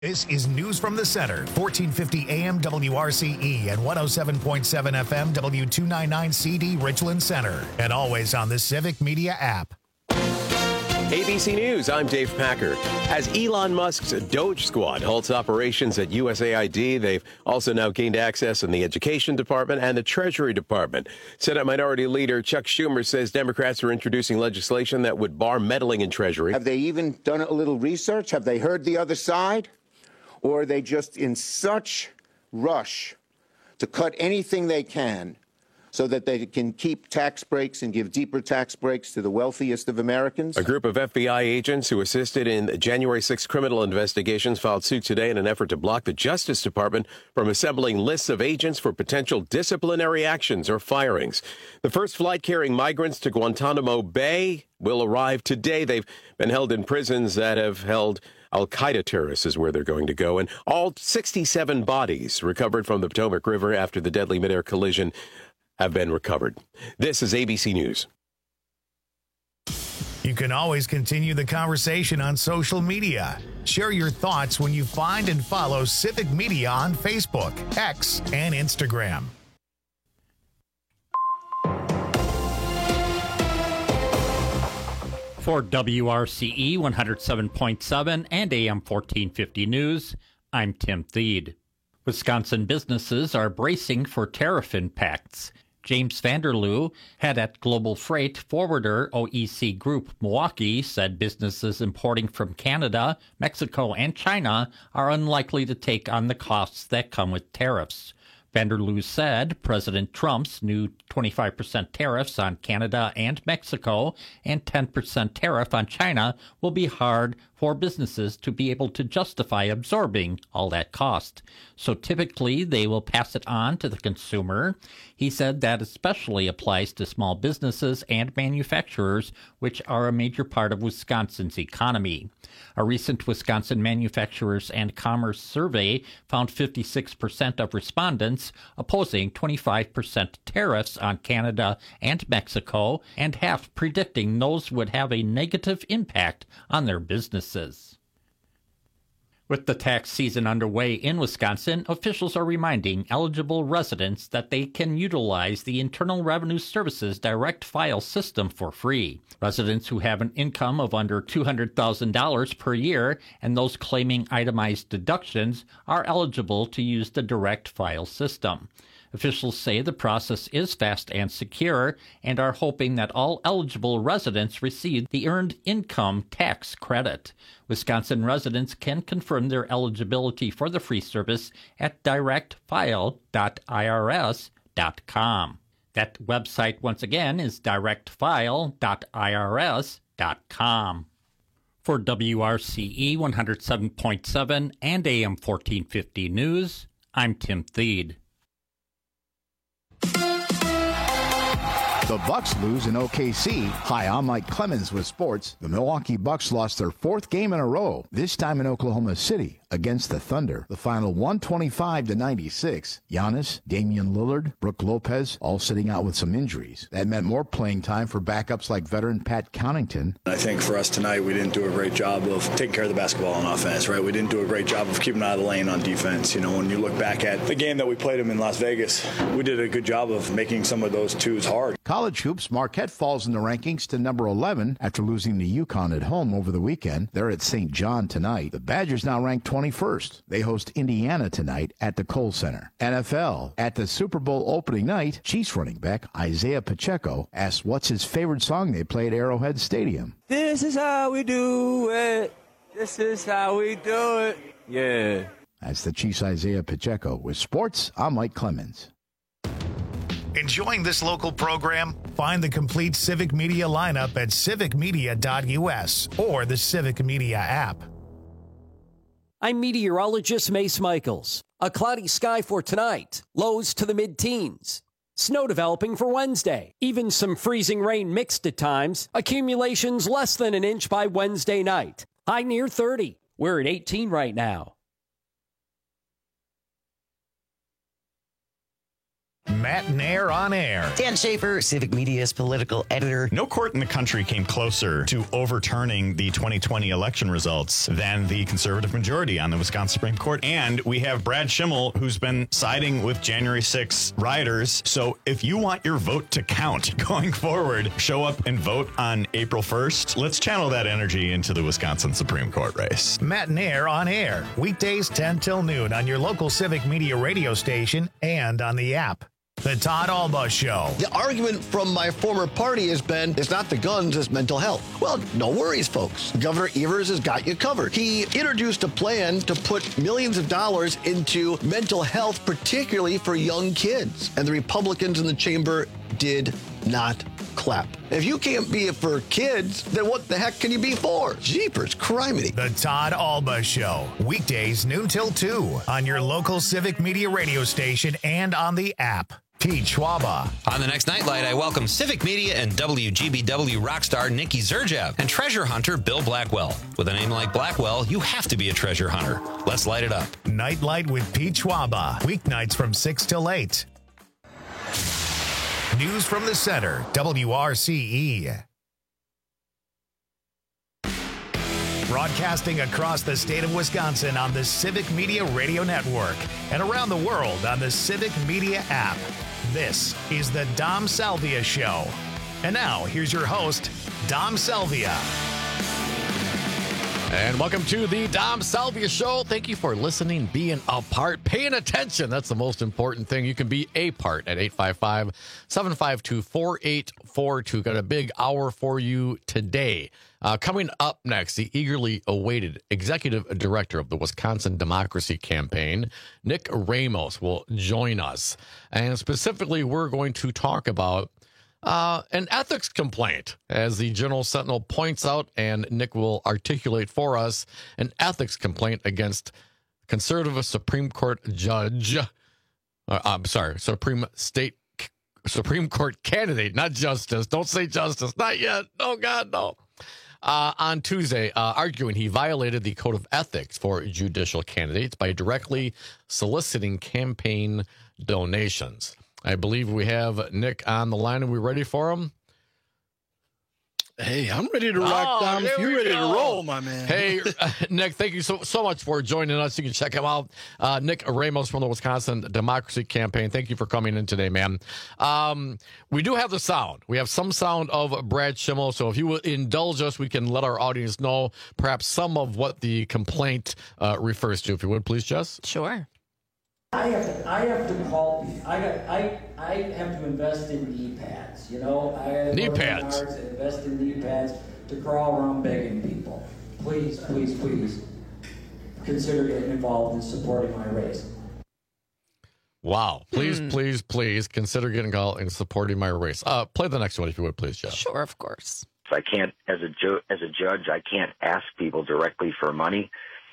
This is News from the Center, 1450 AM WRCE and 107.7 FM W299CD Richland Center, and always on the Civic Media app. ABC News, I'm Dave Packer. As Elon Musk's Doge Squad halts operations at USAID, they've also now gained access in the Education Department and the Treasury Department. Senate Minority Leader Chuck Schumer says Democrats are introducing legislation that would bar meddling in Treasury. Have they even done a little research? Have they heard the other side? Or are they just in such rush to cut anything they can so that they can keep tax breaks and give deeper tax breaks to the wealthiest of Americans? A group of FBI agents who assisted in January 6 criminal investigations filed suit today in an effort to block the Justice Department from assembling lists of agents for potential disciplinary actions or firings. The first flight carrying migrants to Guantanamo Bay will arrive today. They've been held in prisons that have held Al-Qaeda terrorists is where they're going to go. And all 67 bodies recovered from the Potomac River after the deadly midair collision have been recovered. This is ABC News. You can always continue the conversation on social media. Share your thoughts when you find and follow Civic Media on Facebook, X, and Instagram. For WRCE 107.7 and AM 1450 News, I'm Tim Thede. Wisconsin businesses are bracing for tariff impacts. James Vanderloo, head at Global Freight Forwarder OEC Group Milwaukee, said businesses importing from Canada, Mexico, and China are unlikely to take on the costs that come with tariffs. Vanderloo said President Trump's new 25% tariffs on Canada and Mexico and 10% tariff on China will be hard for businesses to be able to justify absorbing all that cost. So typically they will pass it on to the consumer. He said that especially applies to small businesses and manufacturers, which are a major part of Wisconsin's economy. A recent Wisconsin Manufacturers and Commerce survey found 56% of respondents opposing 25% tariffs on Canada and Mexico, and half predicting those would have a negative impact on their businesses. With the tax season underway in Wisconsin, officials are reminding eligible residents that they can utilize the Internal Revenue Service's direct file system for free. Residents who have an income of under $200,000 per year and those claiming itemized deductions are eligible to use the direct file system. Officials say the process is fast and secure and are hoping that all eligible residents receive the Earned Income Tax Credit. Wisconsin residents can confirm their eligibility for the free service at directfile.irs.com. That website, once again, is directfile.irs.com. For WRCE 107.7 and AM 1450 News, I'm Tim Thede. The Bucks lose in OKC. Hi, I'm Mike Clemens with sports. The Milwaukee Bucks lost their fourth game in a row, this time in Oklahoma City against the Thunder. The final 125-96. Giannis, Damian Lillard, Brook Lopez all sitting out with some injuries. That meant more playing time for backups like veteran Pat Connaughton. I think for us tonight, we didn't do a great job of taking care of the basketball on offense, right? We didn't do a great job of keeping out of the lane on defense. You know, when you look back at the game that we played them in Las Vegas, we did a good job of making some of those twos hard. College hoops, Marquette falls in the rankings to number 11 after losing to UConn at home over the weekend. They're at St. John tonight. The Badgers now ranked 21st. They host Indiana tonight at the Kohl Center. NFL. At the Super Bowl opening night, Chiefs running back Isaiah Pacheco asked what's his favorite song they play at Arrowhead Stadium. This is how we do it. This is how we do it. Yeah. That's the Chiefs' Isaiah Pacheco. With sports, I'm Mike Clemens. Enjoying this local program? Find the complete Civic Media lineup at civicmedia.us or the Civic Media app. I'm meteorologist Mace Michaels. A cloudy sky for tonight. Lows to the mid-teens. Snow developing for Wednesday. Even some freezing rain mixed at times. Accumulations less than an inch by Wednesday night. High near 30. We're at 18 right now. Matt Nair on air. Dan Schaefer, Civic Media's political editor. No court in the country came closer to overturning the 2020 election results than the conservative majority on the Wisconsin Supreme Court. And we have Brad Schimmel, who's been siding with January 6 rioters. So if you want your vote to count going forward, show up and vote on April 1st. Let's channel that energy into the Wisconsin Supreme Court race. Matt Nair on air. Weekdays 10 till noon on your local Civic Media radio station and on the app. The Todd Alba Show. The argument from my former party has been, it's not the guns, it's mental health. Well, no worries, folks. Governor Evers has got you covered. He introduced a plan to put millions of dollars into mental health, particularly for young kids. And the Republicans in the chamber did not clap. If you can't be it for kids, then what the heck can you be for? Jeepers, criminy. The Todd Alba Show. Weekdays noon till 2 on your local Civic Media radio station and on the app. Pete Schwaba. On the next Nightlight, I welcome Civic Media and WGBW rock star Nikki Zerjev and treasure hunter Bill Blackwell. With a name like Blackwell, you have to be a treasure hunter. Let's light it up. Nightlight with Pete Schwaba. Weeknights from 6 till 8. News from the center, WRCE. Broadcasting across the state of Wisconsin on the Civic Media Radio Network and around the world on the Civic Media app. This is the Dom Salvia Show. And now, here's your host, Dom Salvia. And welcome to the Dom Salvia Show. Thank you for listening, being a part, paying attention. That's the most important thing. You can be a part at 855-752-4842. Got a big hour for you today. Coming up next, the eagerly awaited executive director of the Wisconsin Democracy Campaign, Nick Ramos, will join us. And specifically, we're going to talk about an ethics complaint, as the Journal Sentinel points out, and Nick will articulate for us an ethics complaint against conservative Supreme Court judge. Supreme Court candidate, not justice. Don't say justice, not yet. Oh God, no. On Tuesday, arguing he violated the code of ethics for judicial candidates by directly soliciting campaign donations. I believe we have Nick on the line. Are we ready for him? Hey, I'm ready to rock, Dom. If you're ready to roll, my man. Hey, Nick, thank you so much for joining us. You can check him out. Nick Ramos from the Wisconsin Democracy Campaign. Thank you for coming in today, man. We do have the sound. We have some sound of Brad Schimmel. So if you would indulge us, we can let our audience know perhaps some of what the complaint refers to. If you would, please, Jess. Sure. I have to call. I have to invest in knee pads. You know, I knee pads. Invest in knee pads to crawl around begging people. Please, please, please consider getting involved in supporting my race. Wow! Please, please, please consider getting involved in supporting my race. Play the next one if you would, please, Jeff. Sure, of course. I can't, as a judge, I can't ask people directly for money.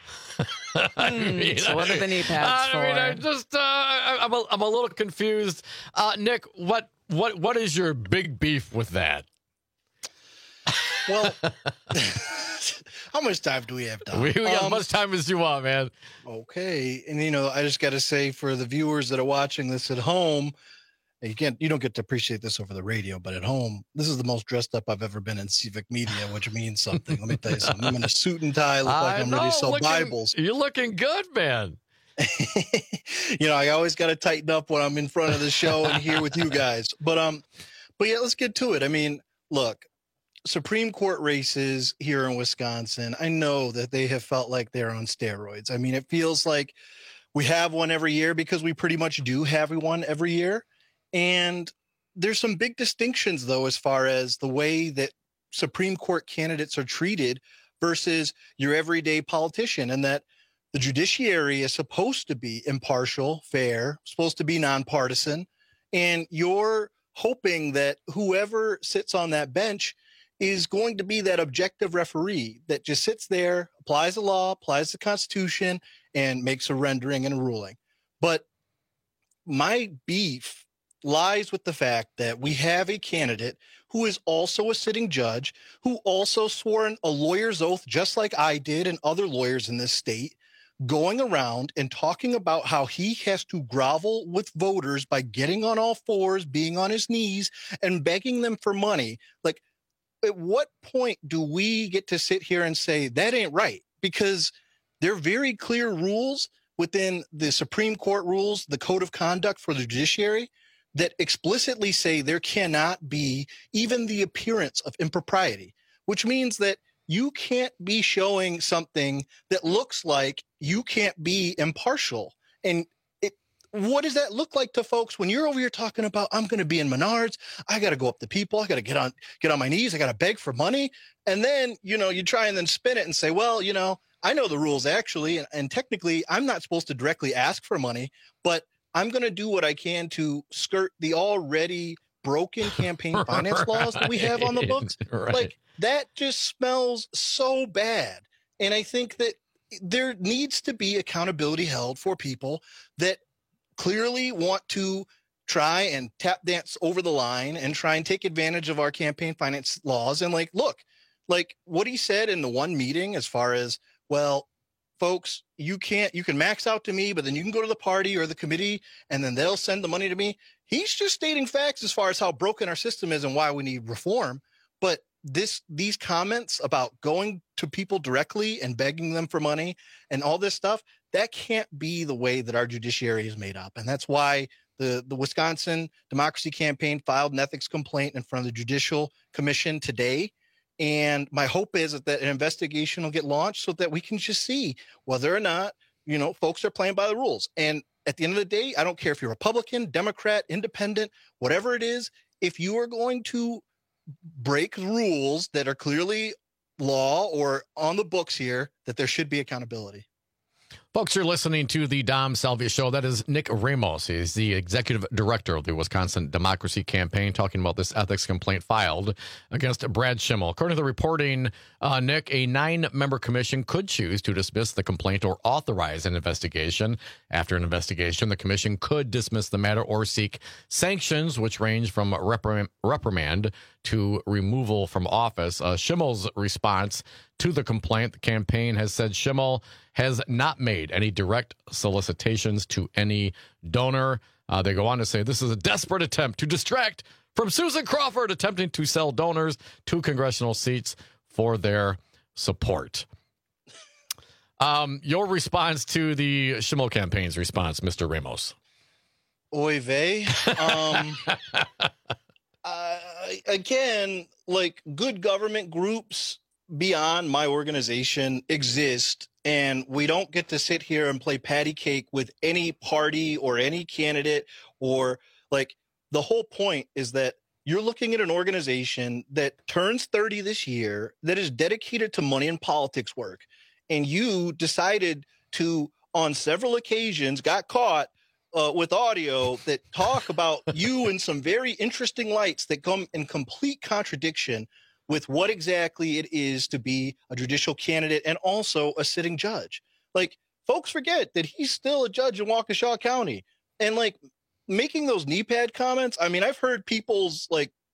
So what are the knee pads for? I'm a little confused. Nick, what is your big beef with that? Well, how much time do we have, Dom? We got as much time as you want, man. Okay, and I just got to say, for the viewers that are watching this at home, you don't get to appreciate this over the radio, but at home, this is the most dressed up I've ever been in Civic Media, which means something. Let me tell you something. I'm in a suit and tie, look like I'm ready to sell Bibles. You're looking good, man. I always got to tighten up when I'm in front of the show and here with you guys. But yeah, let's get to it. I mean, look, Supreme Court races here in Wisconsin, I know that they have felt like they're on steroids. I mean, it feels like we have one every year because we pretty much do have one every year. And there's some big distinctions, though, as far as the way that Supreme Court candidates are treated versus your everyday politician, and that the judiciary is supposed to be impartial, fair, supposed to be nonpartisan. And you're hoping that whoever sits on that bench is going to be that objective referee that just sits there, applies the law, applies the Constitution, and makes a rendering and a ruling. But my beef lies with the fact that we have a candidate who is also a sitting judge, who also swore a lawyer's oath, just like I did and other lawyers in this state, going around and talking about how he has to grovel with voters by getting on all fours, being on his knees, and begging them for money. Like, at what point do we get to sit here and say that ain't right? Because there are very clear rules within the Supreme Court rules, the Code of Conduct for the judiciary, that explicitly say there cannot be even the appearance of impropriety, which means that you can't be showing something that looks like you can't be impartial. And what does that look like to folks when you're over here talking about, I'm going to be in Menards, I got to go up to people, I got to get on my knees, I got to beg for money. And then, you try and then spin it and say, well, I know the rules actually, and technically I'm not supposed to directly ask for money, but I'm going to do what I can to skirt the already broken campaign finance laws that we have on the books. Right. Like, that just smells so bad. And I think that there needs to be accountability held for people that clearly want to try and tap dance over the line and try and take advantage of our campaign finance laws. And look, what he said in the one meeting, as far as, well, folks, you can max out to me, but then you can go to the party or the committee and then they'll send the money to me. He's just stating facts as far as how broken our system is and why we need reform. But these comments about going to people directly and begging them for money and all this stuff, that can't be the way that our judiciary is made up. And that's why the Wisconsin Democracy Campaign filed an ethics complaint in front of the Judicial Commission today. And my hope is that an investigation will get launched so that we can just see whether or not, folks are playing by the rules. And at the end of the day, I don't care if you're Republican, Democrat, Independent, whatever it is, if you are going to break rules that are clearly law or on the books here, that there should be accountability. Folks, you're listening to the Dom Salvia Show. That is Nick Ramos. He's the executive director of the Wisconsin Democracy Campaign, talking about this ethics complaint filed against Brad Schimmel. According to the reporting, Nick, a 9-member commission could choose to dismiss the complaint or authorize an investigation. After an investigation, the commission could dismiss the matter or seek sanctions, which range from reprimand to removal from office. Schimmel's response to the complaint, the campaign has said Schimmel has not made any direct solicitations to any donor. They go on to say this is a desperate attempt to distract from Susan Crawford attempting to sell donors 2 congressional seats for their support. Your response to the Schimmel campaign's response, Mr. Ramos. Oy vey. Again, good government groups beyond my organization exist, and we don't get to sit here and play patty cake with any party or any candidate, or the whole point is that you're looking at an organization that turns 30 this year, that is dedicated to money and politics work. And you decided to, on several occasions, got caught with audio that talk about you in some very interesting lights that come in complete contradiction with what exactly it is to be a judicial candidate and also a sitting judge. Folks forget that he's still a judge in Waukesha County. And making those knee pad comments, I mean, I've heard people's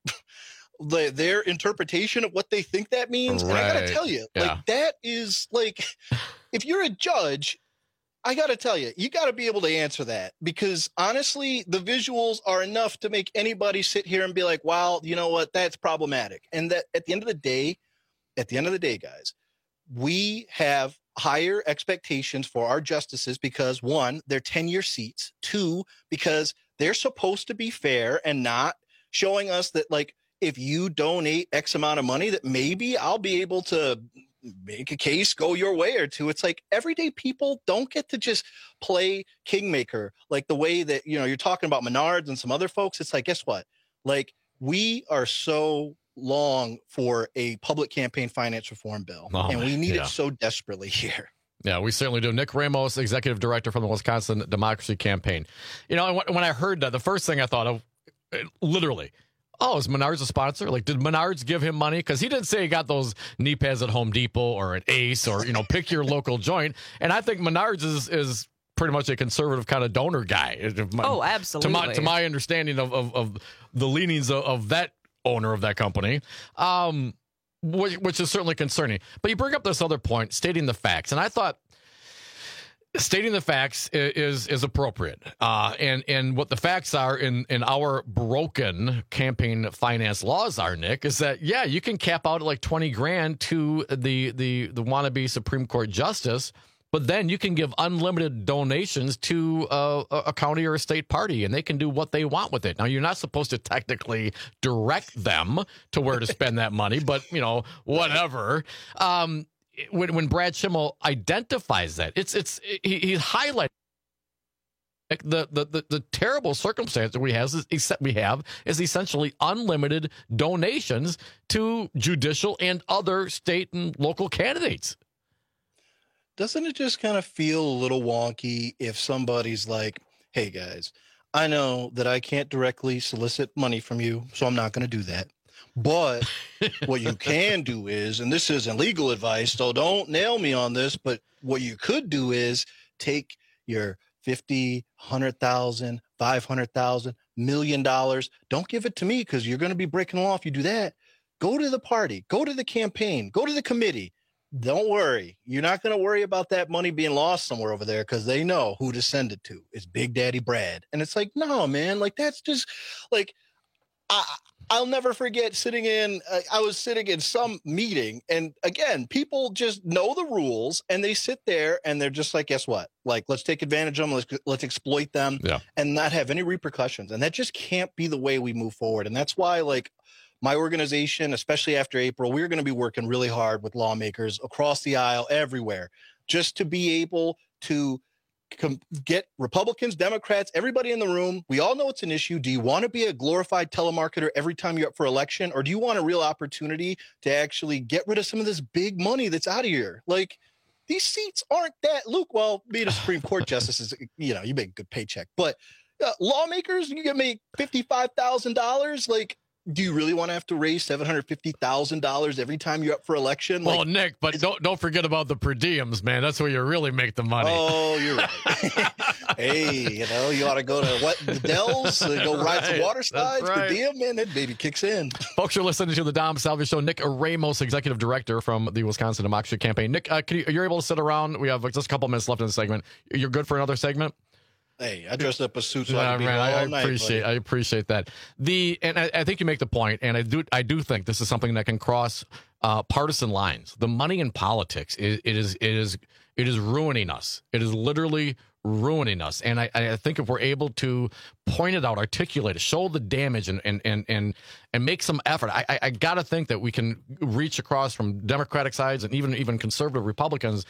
their interpretation of what they think that means. Right. And I got to tell you, that is if you're a judge, I got to tell you, you got to be able to answer that, because honestly, the visuals are enough to make anybody sit here and be like, wow, you know what? That's problematic. And that at the end of the day, guys, we have higher expectations for our justices because 1, they're 10-year seats. 2, because they're supposed to be fair and not showing us that if you donate X amount of money, that maybe I'll be able to make a case go your way or two. It's everyday people don't get to just play kingmaker the way that, you're talking about Menards and some other folks. It's guess what? We are so long for a public campaign finance reform bill, and we need it so desperately here. Yeah, we certainly do. Nick Ramos, executive director from the Wisconsin Democracy Campaign. When I heard that, the first thing I thought of, literally, is Menards a sponsor? Did Menards give him money? Because he didn't say he got those knee pads at Home Depot or at Ace or, pick your local joint. And I think Menards is pretty much a conservative kind of donor guy. Absolutely. To my understanding of the leanings of that owner of that company, which is certainly concerning. But you bring up this other point, stating the facts. And I thought, stating the facts is appropriate. And what the facts are in our broken campaign finance laws are, Nick, is that, yeah, you can cap out at like $20,000 to the wannabe Supreme Court justice, but then you can give unlimited donations to a county or a state party, and they can do what they want with it. Now, you're not supposed to technically direct them to where to spend that money, but, whatever. When Brad Schimmel identifies that, he highlights the terrible circumstance that we have is essentially unlimited donations to judicial and other state and local candidates. Doesn't it just kind of feel a little wonky if somebody's like, hey, guys, I know that I can't directly solicit money from you, so I'm not going to do that. But what you can do is, and this isn't legal advice, so don't nail me on this, but what you could do is take your $50,000, $100,000, $500,000, $1 million. Don't give it to me because you're going to be breaking the law if you do that. Go to the party, go to the campaign, go to the committee. Don't worry. You're not going to worry about that money being lost somewhere over there because they know who to send it to. It's Big Daddy Brad. And it's like, no, man, like that's just like, I'll never forget I was sitting in some meeting, and again, people just know the rules and they sit there and they're just like, guess what? Like, let's take advantage of them. Let's exploit them and not have any repercussions. And that just can't be the way we move forward. And that's why, like, my organization, especially after April, we're going to be working really hard with lawmakers across the aisle, everywhere, just to be able to get Republicans, Democrats, everybody in the room. We all know it's an issue. Do you want to be a glorified telemarketer every time you're up for election? Or do you want a real opportunity to actually get rid of some of this big money that's out of here? Like, these seats aren't that, Luke, well, being a Supreme Court justice is, you make a good paycheck. But lawmakers, you can make $55,000. Like, do you really want to have to raise $750,000 every time you're up for election? Well, Nick, but don't forget about the per diems, man. That's where you really make the money. Oh, you're right. Hey, you ought to go to the Dells, go ride some water slides. Per diem, man, that baby kicks in. Folks, you're listening to the Dom Salvia Show. Nick Ramos, Executive Director from the Wisconsin Democracy Campaign. Nick, you're able to sit around. We have just a couple minutes left in the segment. You're good for another segment? Hey, I dressed up a suit, so I can be here all night. I appreciate that. And I think you make the point, and I do think this is something that can cross partisan lines. The money in politics it is ruining us. It is literally ruining us. And I think if we're able to point it out, articulate it, show the damage, and make some effort, I got to think that we can reach across from Democratic sides and even conservative Republicans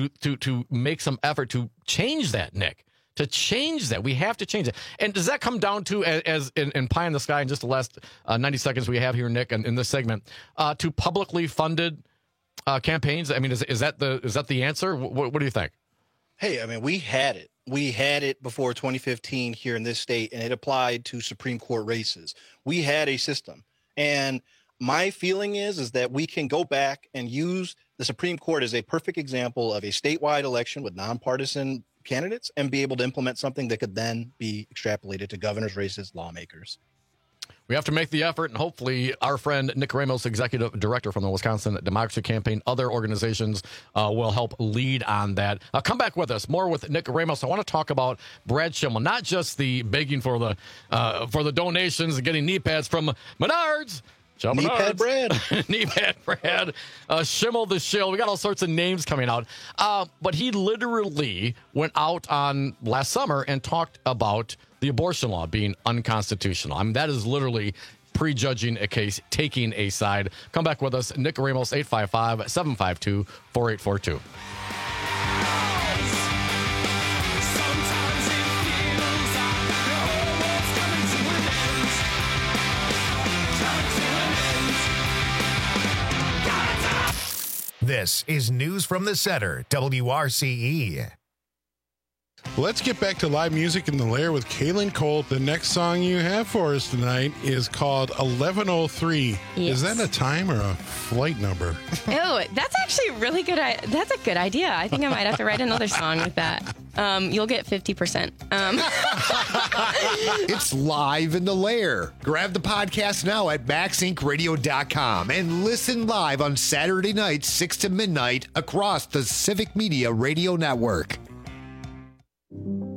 to make some effort to change that, Nick. To change that. We have to change it. And does that come down to, as in pie in the sky in just the last 90 seconds we have here, Nick, in this segment, to publicly funded campaigns? I mean, is that the answer? What do you think? Hey, I mean, we had it. We had it before 2015 here in this state, and it applied to Supreme Court races. We had a system. And my feeling is that we can go back and use the Supreme Court as a perfect example of a statewide election with nonpartisan candidates and be able to implement something that could then be extrapolated to governors' races, lawmakers. We have to make the effort, and hopefully our friend Nick Ramos, Executive Director from the Wisconsin Democracy Campaign, other organizations will help lead on that. Come back with us. More with Nick Ramos. I want to talk about Brad Schimmel, not just the begging for the donations and getting knee pads from Menards. Knee pad Brad. Knee pad Brad. Schimmel the Shill. We got all sorts of names coming out. But he literally went out on last summer and talked about the abortion law being unconstitutional. I mean, that is literally prejudging a case, taking a side. Come back with us. Nick Ramos, 855-752-4842. This is News from the Center, WRCE. Let's get back to live music in the Lair with Kaylin Cole. The next song you have for us tonight is called 1103. Yes. Is that a time or a flight number? Oh, that's actually really good. That's a good idea. I think I might have to write another song with that. You'll get 50%. It's live in the Lair. Grab the podcast now at MaxIncRadio.com and listen live on Saturday nights, 6 to midnight across the Civic Media Radio Network.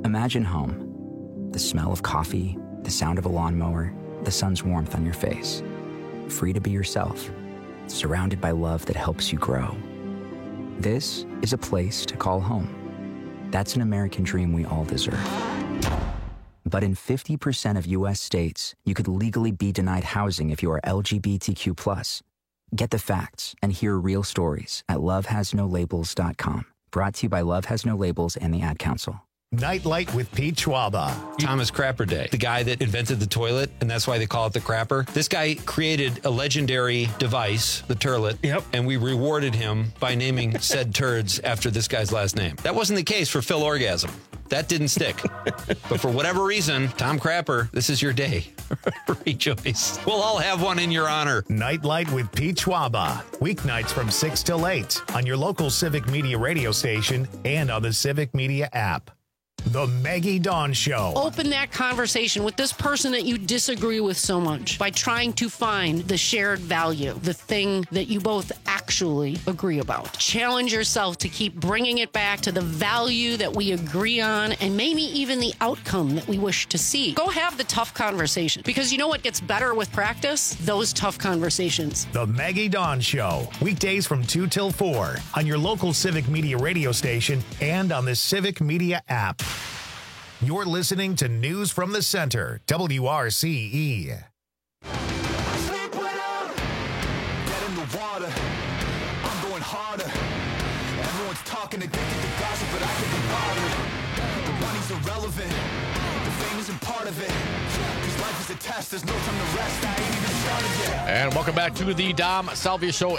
Imagine home. The smell of coffee, the sound of a lawnmower, the sun's warmth on your face. Free to be yourself, surrounded by love that helps you grow. This is a place to call home. That's an American dream we all deserve. But in 50% of U.S. states, you could legally be denied housing if you are LGBTQ+. Get the facts and hear real stories at lovehasnolabels.com. Brought to you by Love Has No Labels and the Ad Council. Nightlight with Pete Schwaba. Thomas Crapper Day, the guy that invented the toilet, and that's why they call it the crapper. This guy created a legendary device, the turlet, and we rewarded him by naming said turds after this guy's last name. That wasn't the case for Phil Orgasm. That didn't stick. But for whatever reason, Tom Crapper, this is your day. Rejoice. We'll all have one in your honor. Nightlight with Pete Schwaba. Weeknights from 6 till 8 on your local Civic Media radio station and on the Civic Media app. The Maggie Dawn Show. Open that conversation with this person that you disagree with so much by trying to find the shared value, the thing that you both actually agree about. Challenge yourself to keep bringing it back to the value that we agree on and maybe even the outcome that we wish to see. Go have the tough conversation, because you know what gets better with practice? Those tough conversations. The Maggie Dawn Show. Weekdays from 2 till 4 on your local Civic Media radio station and on the Civic Media app. You're listening to News from the Center, WRCE. Get in the water, I'm going harder. Everyone's talking, addicted to gossip, but I can be bothered. The money's irrelevant, the fame isn't part of it. Cause life is a test, there's no time to rest, I ain't even started yet. And welcome back to the Dom Salvia Show,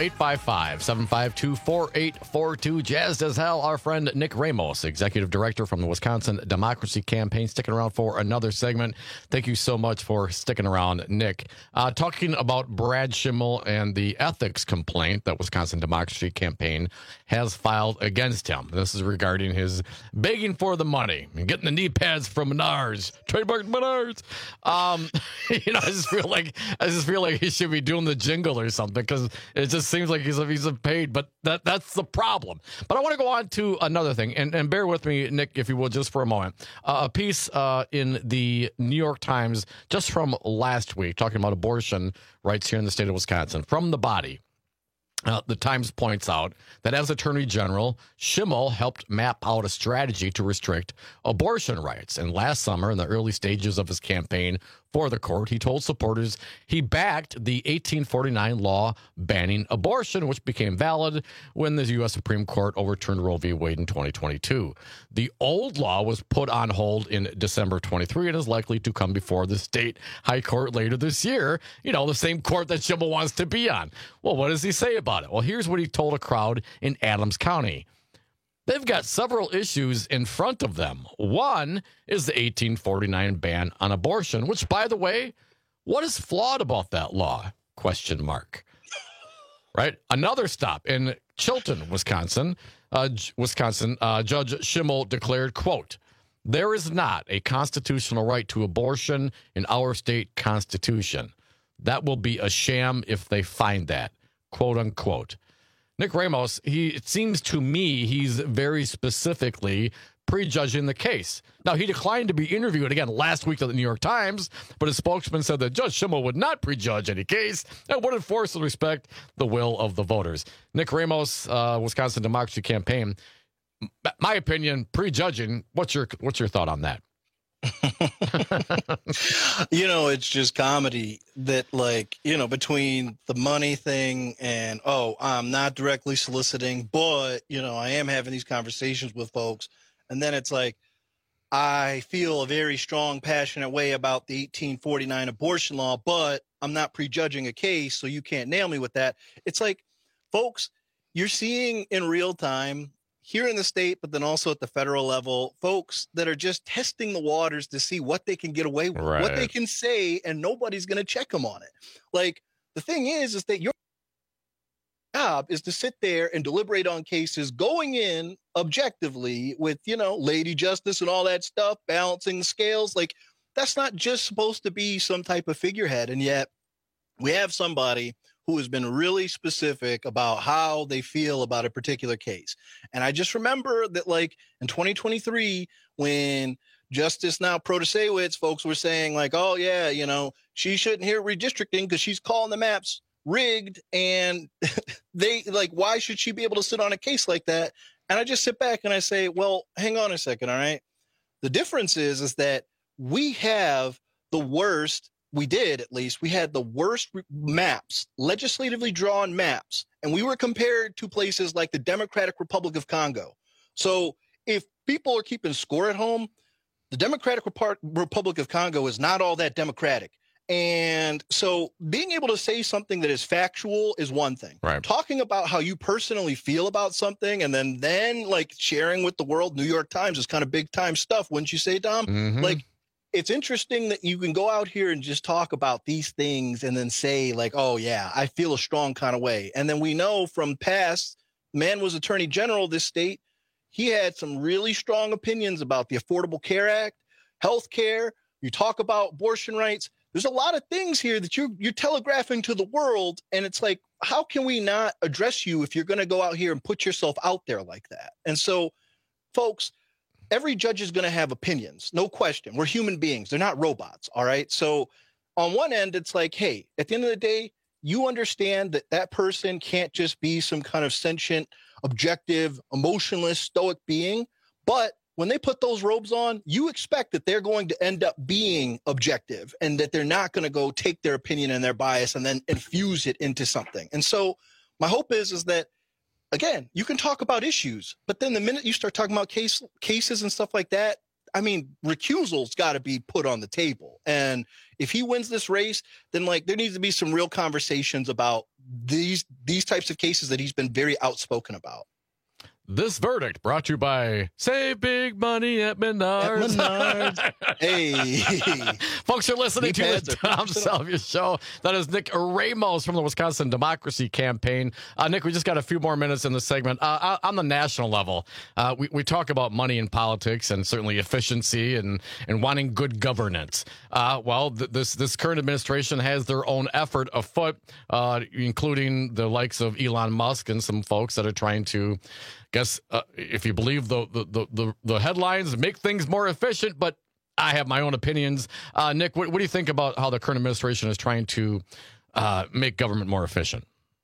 855-752-4842. Jazzed as hell, our friend Nick Ramos, Executive Director from the Wisconsin Democracy Campaign, sticking around for another segment. Thank you so much for sticking around, Nick. Talking about Brad Schimmel and the ethics complaint that Wisconsin Democracy Campaign has filed against him. This is regarding his begging for the money and getting the knee pads from Menards. Trademark Menards. You know, I just feel like he should be doing the jingle or something, because it just seems like he's paid, but that's the problem. But I want to go on to another thing, and bear with me, Nick, if you will, just for a moment. A piece in the New York Times just from last week talking about abortion rights here in the state of Wisconsin. From The Body. The Times points out that as Attorney General, Schimmel helped map out a strategy to restrict abortion rights. And last summer, in the early stages of his campaign for the court, he told supporters he backed the 1849 law banning abortion, which became valid when the U.S. Supreme Court overturned Roe v. Wade in 2022. The old law was put on hold in December 23 and is likely to come before the state high court later this year, you know, the same court that Schimmel wants to be on. Well, what does he say about it? Well, here's what he told a crowd in Adams County. They've got several issues in front of them. One is the 1849 ban on abortion, which, by the way, what is flawed about that law? Question mark. Right? Another stop in Chilton, Wisconsin. Judge Schimmel declared, quote, "There is not a constitutional right to abortion in our state constitution. That will be a sham if they find that," quote unquote. Nick Ramos, it seems to me he's very specifically prejudging the case. Now, he declined to be interviewed again last week at the New York Times, but his spokesman said that Judge Schimmel would not prejudge any case and would enforce and respect the will of the voters. Nick Ramos, Wisconsin Democracy Campaign, my opinion, prejudging. What's your thought on that? You know, it's just comedy that, like, you know, between the money thing and, I'm not directly soliciting, but, you know, I am having these conversations with folks. And then it's like, I feel a very strong, passionate way about the 1849 abortion law, but I'm not prejudging a case, so you can't nail me with that. It's like, folks, you're seeing in real time here in the state, but then also at the federal level, folks that are just testing the waters to see what they can get away with, what they can say, and nobody's going to check them on it. Like, the thing is that your job is to sit there and deliberate on cases going in objectively with, you know, Lady Justice and all that stuff, balancing the scales. Like, that's not just supposed to be some type of figurehead. And yet we have somebody who has been really specific about how they feel about a particular case. And I just remember that, like, in 2023, when Justice now Protasewicz, folks were saying like, oh yeah, you know, she shouldn't hear redistricting because she's calling the maps rigged. And they like, why should she be able to sit on a case like that? And I just sit back and I say, well, hang on a second. All right. The difference is that we have the worst, we had the worst maps, legislatively drawn maps. And we were compared to places like the Democratic Republic of Congo. So if people are keeping score at home, the Democratic Republic of Congo is not all that democratic. And so being able to say something that is factual is one thing. Right. Talking about how you personally feel about something and then like sharing with the world, New York Times is kind of big time stuff. Wouldn't you say, Dom? Mm-hmm. Like, it's interesting that you can go out here and just talk about these things and then say like, oh yeah, I feel a strong kind of way. And then we know from past, man was Attorney General of this state. He had some really strong opinions about the Affordable Care Act, health care. You talk about abortion rights. There's a lot of things here that you're telegraphing to the world. And it's like, how can we not address you if you're going to go out here and put yourself out there like that? And so, folks, every judge is going to have opinions. No question. We're human beings. They're not robots. All right. So on one end, it's like, hey, at the end of the day, you understand that that person can't just be some kind of sentient, objective, emotionless, stoic being. But when they put those robes on, you expect that they're going to end up being objective and that they're not going to go take their opinion and their bias and then infuse it into something. And so my hope is that, again, you can talk about issues, but then the minute you start talking about cases and stuff like that, I mean, recusal's got to be put on the table. And if he wins this race, then like there needs to be some real conversations about these types of cases that he's been very outspoken about. This verdict brought to you by Save Big Money at Menards. Hey. Folks, you're listening to the Tom Salvia Show. That is Nick Ramos from the Wisconsin Democracy Campaign. Nick, we just got a few more minutes in the segment. On the national level, we talk about money in politics and certainly efficiency and wanting good governance. This current administration has their own effort afoot, including the likes of Elon Musk and some folks that are trying to, if you believe the headlines, make things more efficient, but I have my own opinions. Nick, what do you think about how the current administration is trying to make government more efficient?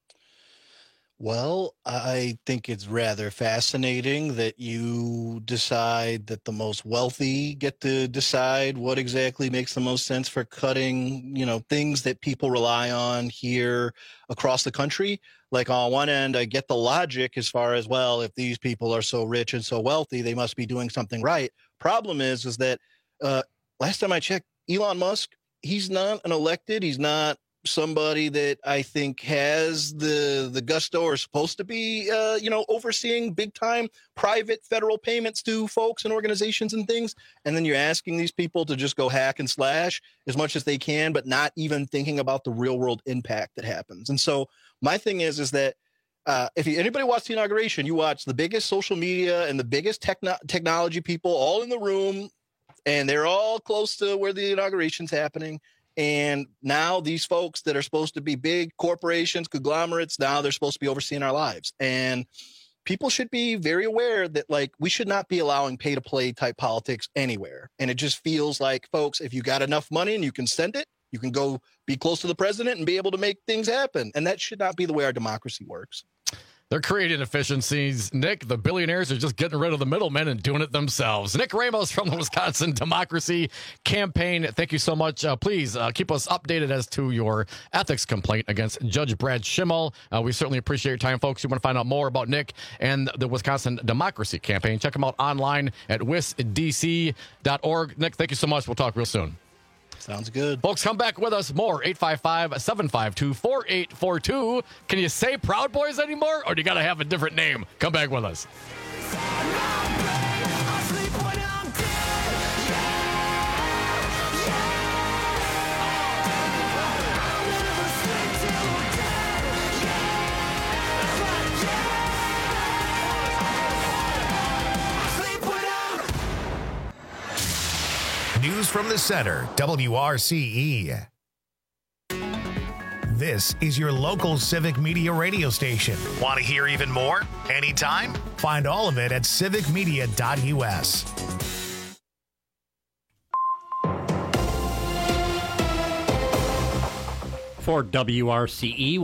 Well, I think it's rather fascinating that you decide that the most wealthy get to decide what exactly makes the most sense for cutting, things that people rely on here across the country. Like on one end, I get the logic as far as, well, if these people are so rich and so wealthy, they must be doing something right. Problem is that last time I checked, Elon Musk, he's not an elected. He's not somebody that I think has the gusto or supposed to be, overseeing big time private federal payments to folks and organizations and things. And then you're asking these people to just go hack and slash as much as they can, but not even thinking about the real world impact that happens. And so my thing is that if anybody watched the inauguration, you watch the biggest social media and the biggest technology people all in the room, and they're all close to where the inauguration's happening. And now these folks that are supposed to be big corporations, conglomerates, now they're supposed to be overseeing our lives. And people should be very aware that, we should not be allowing pay-to-play type politics anywhere. And it just feels like, folks, if you got enough money and you can send it, you can go be close to the president and be able to make things happen. And that should not be the way our democracy works. They're creating efficiencies. Nick, the billionaires are just getting rid of the middlemen and doing it themselves. Nick Ramos from the Wisconsin Democracy Campaign. Thank you so much. Please keep us updated as to your ethics complaint against Judge Brad Schimmel. We certainly appreciate your time, folks. You want to find out more about Nick and the Wisconsin Democracy Campaign, check them out online at wisdc.org. Nick, thank you so much. We'll talk real soon. Sounds good. Folks, come back with us. More 855-752-4842. Can you say Proud Boys anymore, or do you got to have a different name? Come back with us. News from the center, WRCE. This is your local civic media radio station. Want to hear even more? Anytime? Find all of it at civicmedia.us. For WRCE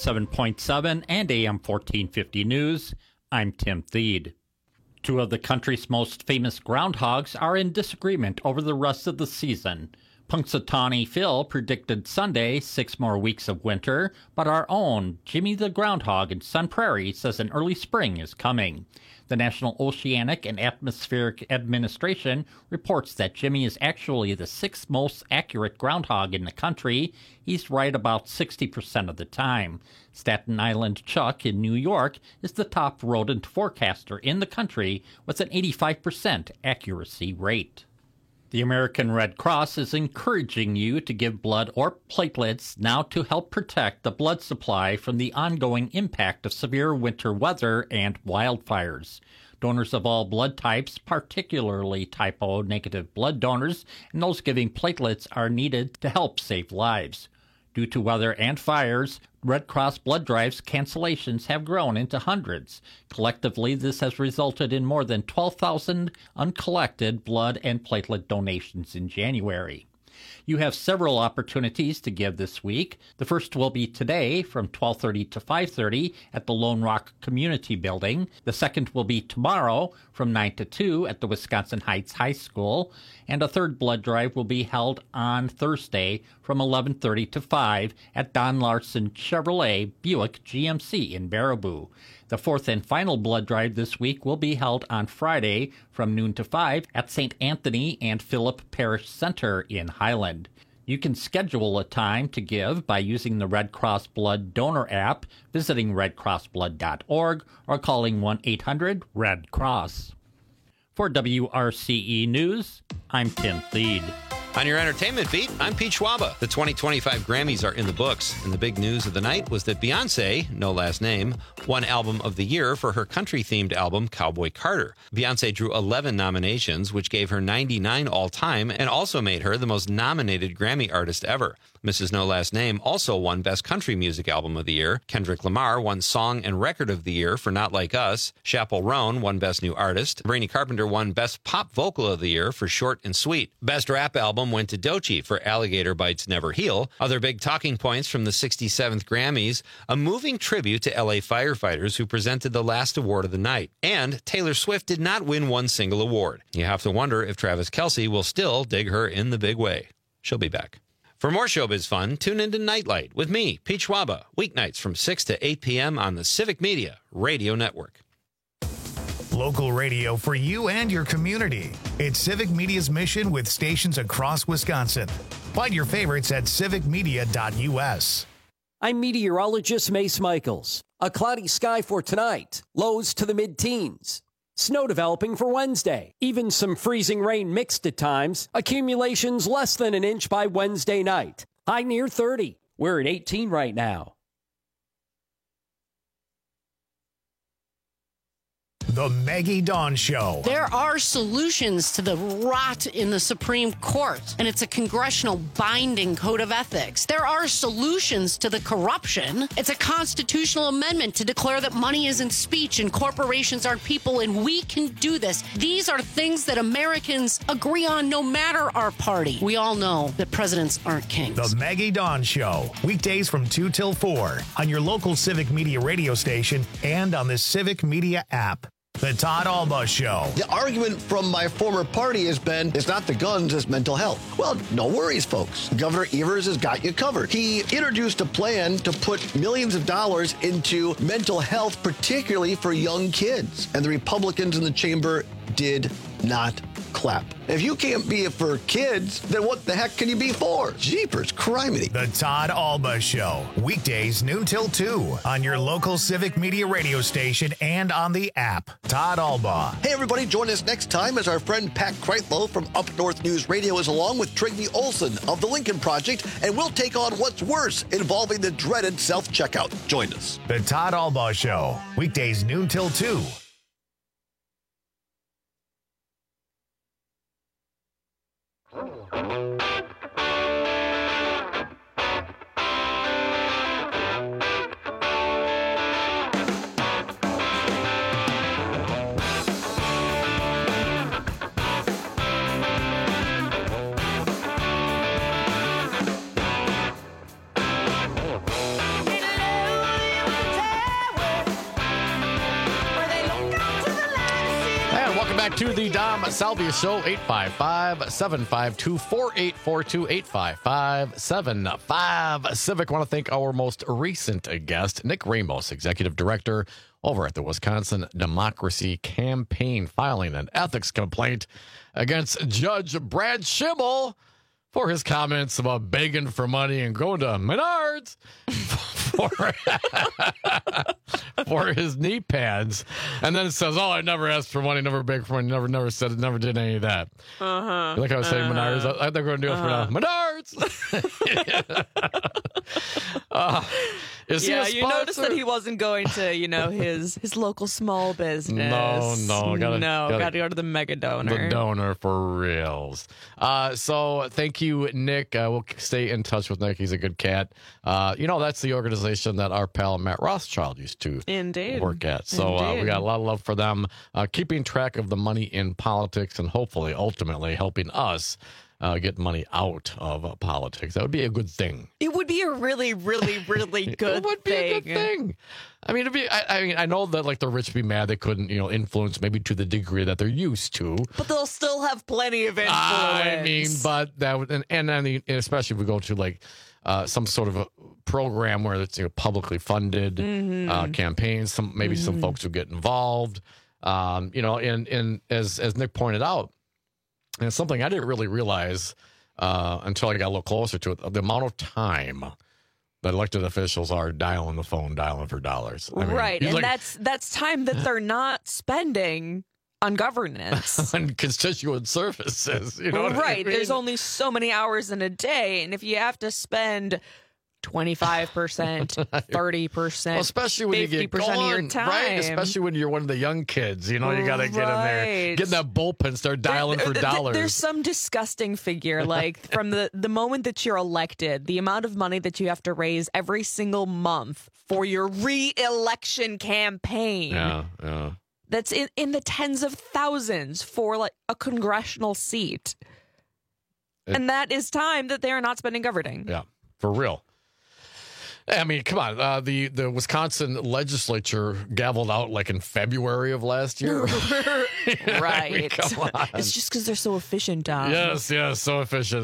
107.7 and AM 1450 News, I'm Tim Thede. Two of the country's most famous groundhogs are in disagreement over the rest of the season. Punxsutawney Phil predicted Sunday 6 more weeks of winter, but our own Jimmy the Groundhog in Sun Prairie says an early spring is coming. The National Oceanic and Atmospheric Administration reports that Jimmy is actually the 6th most accurate groundhog in the country. He's right about 60% of the time. Staten Island Chuck in New York is the top rodent forecaster in the country with an 85% accuracy rate. The American Red Cross is encouraging you to give blood or platelets now to help protect the blood supply from the ongoing impact of severe winter weather and wildfires. Donors of all blood types, particularly type O negative blood donors, and those giving platelets are needed to help save lives. Due to weather and fires, Red Cross blood drives cancellations have grown into hundreds. Collectively, this has resulted in more than 12,000 uncollected blood and platelet donations in January. You have several opportunities to give this week. The first will be today from 12:30 to 5:30 at the Lone Rock Community Building. The second will be tomorrow from 9 to 2 at the Wisconsin Heights High School. And a third blood drive will be held on Thursday from 11:30 to 5 at Don Larson Chevrolet Buick GMC in Baraboo. The fourth and final blood drive this week will be held on Friday from noon to 5 at St. Anthony and Philip Parish Center in Highland. You can schedule a time to give by using the Red Cross Blood Donor app, visiting redcrossblood.org, or calling 1-800-RED-CROSS. For WRCE News, I'm Tim Thede. On your entertainment beat, I'm Pete Schwaba. The 2025 Grammys are in the books, and the big news of the night was that Beyoncé, no last name, won Album of the Year for her country-themed album Cowboy Carter. Beyoncé drew 11 nominations, which gave her 99 all-time, and also made her the most nominated Grammy artist ever. Mrs. No Last Name also won Best Country Music Album of the Year. Kendrick Lamar won Song and Record of the Year for Not Like Us. Chappell Roan won Best New Artist. Brainy Carpenter won Best Pop Vocal of the Year for Short and Sweet. Best Rap Album went to Doechii for Alligator Bites Never Heal. Other big talking points from the 67th Grammys, a moving tribute to LA firefighters who presented the last award of the night. And Taylor Swift did not win one single award. You have to wonder if Travis Kelce will still dig her in the big way. She'll be back. For more showbiz fun, tune into Nightlight with me, Pete Schwaba, weeknights from 6 to 8 p.m. on the Civic Media Radio Network. Local radio for you and your community. It's Civic Media's mission with stations across Wisconsin. Find your favorites at civicmedia.us. I'm meteorologist Mace Michaels. A cloudy sky for tonight. Lows to the mid-teens. Snow developing for Wednesday. Even some freezing rain mixed at times. Accumulations less than an inch by Wednesday night. High near 30. We're at 18 right now. The Maggie Dawn Show. There are solutions to the rot in the Supreme Court, and it's a congressional binding code of ethics. There are solutions to the corruption. It's a constitutional amendment to declare that money isn't speech and corporations aren't people, and we can do this. These are things that Americans agree on no matter our party. We all know that presidents aren't kings. The Maggie Dawn Show. Weekdays from 2 till 4 on your local Civic Media radio station and on the Civic Media app. The Todd Alba Show. The argument from my former party has been, it's not the guns, it's mental health. Well, no worries, folks. Governor Evers has got you covered. He introduced a plan to put millions of dollars into mental health, particularly for young kids. And the Republicans in the chamber did not clap. If you can't be it for kids, then what the heck can you be for? Jeepers, criminy. The Todd Alba Show. Weekdays noon till 2 on your local Civic Media radio station and on the app. Todd Alba. Hey, everybody, join us next time as our friend Pat Kreitlow from Up North News Radio is along with Trygve Olsen of the Lincoln Project, and we'll take on what's worse involving the dreaded self-checkout. Join us. The Todd Alba Show. Weekdays noon till 2. back to the Dom Salvia Show, 855-752-4842, 855-75-Civic. I want to thank our most recent guest, Nick Ramos, Executive Director over at the Wisconsin Democracy Campaign, filing an ethics complaint against Judge Brad Schimmel for his comments about begging for money and going to Menards for his knee pads. And then it says, oh, I never asked for money, never begged for money, never said it, never did any of that. Like I was saying, Menards, I think we're going to do it for now. Menards! You noticed that he wasn't going to, his local small business. No. Got to go to the mega donor. The donor for reals. So thank you, Nick. We'll stay in touch with Nick. He's a good cat. That's the organization that our pal Matt Rothschild used to work at. So we got a lot of love for them, keeping track of the money in politics and hopefully, ultimately, helping us get money out of politics. That would be a good thing. It would be a really, really, really good It would be a good thing. I mean, I know that like the rich be mad they couldn't, influence maybe to the degree that they're used to. But they'll still have plenty of influence. I mean, but that would, and especially if we go to like some sort of a program where it's publicly funded campaigns, some folks who get involved, and as Nick pointed out. And it's something I didn't really realize until I got a little closer to it, the amount of time that elected officials are dialing the phone, dialing for dollars. I mean, right, and that's time that they're not spending on governance. On constituent services. Right, I mean? There's only so many hours in a day, and if you have to spend 25%, 30%, especially when 50% you get going, of your time. Right? Especially when you're one of the young kids, you got to get in there, get in that bullpen, start dialing for dollars. There's some disgusting figure, like from the moment that you're elected, the amount of money that you have to raise every single month for your re-election campaign. Yeah. That's in the tens of thousands for like a congressional seat. And that is time that they are not spending governing. Yeah, for real. I mean, come on. The Wisconsin legislature gavelled out like in February of last year. Right. I mean, come on. It's just because they're so efficient, Dom. Yes. So efficient.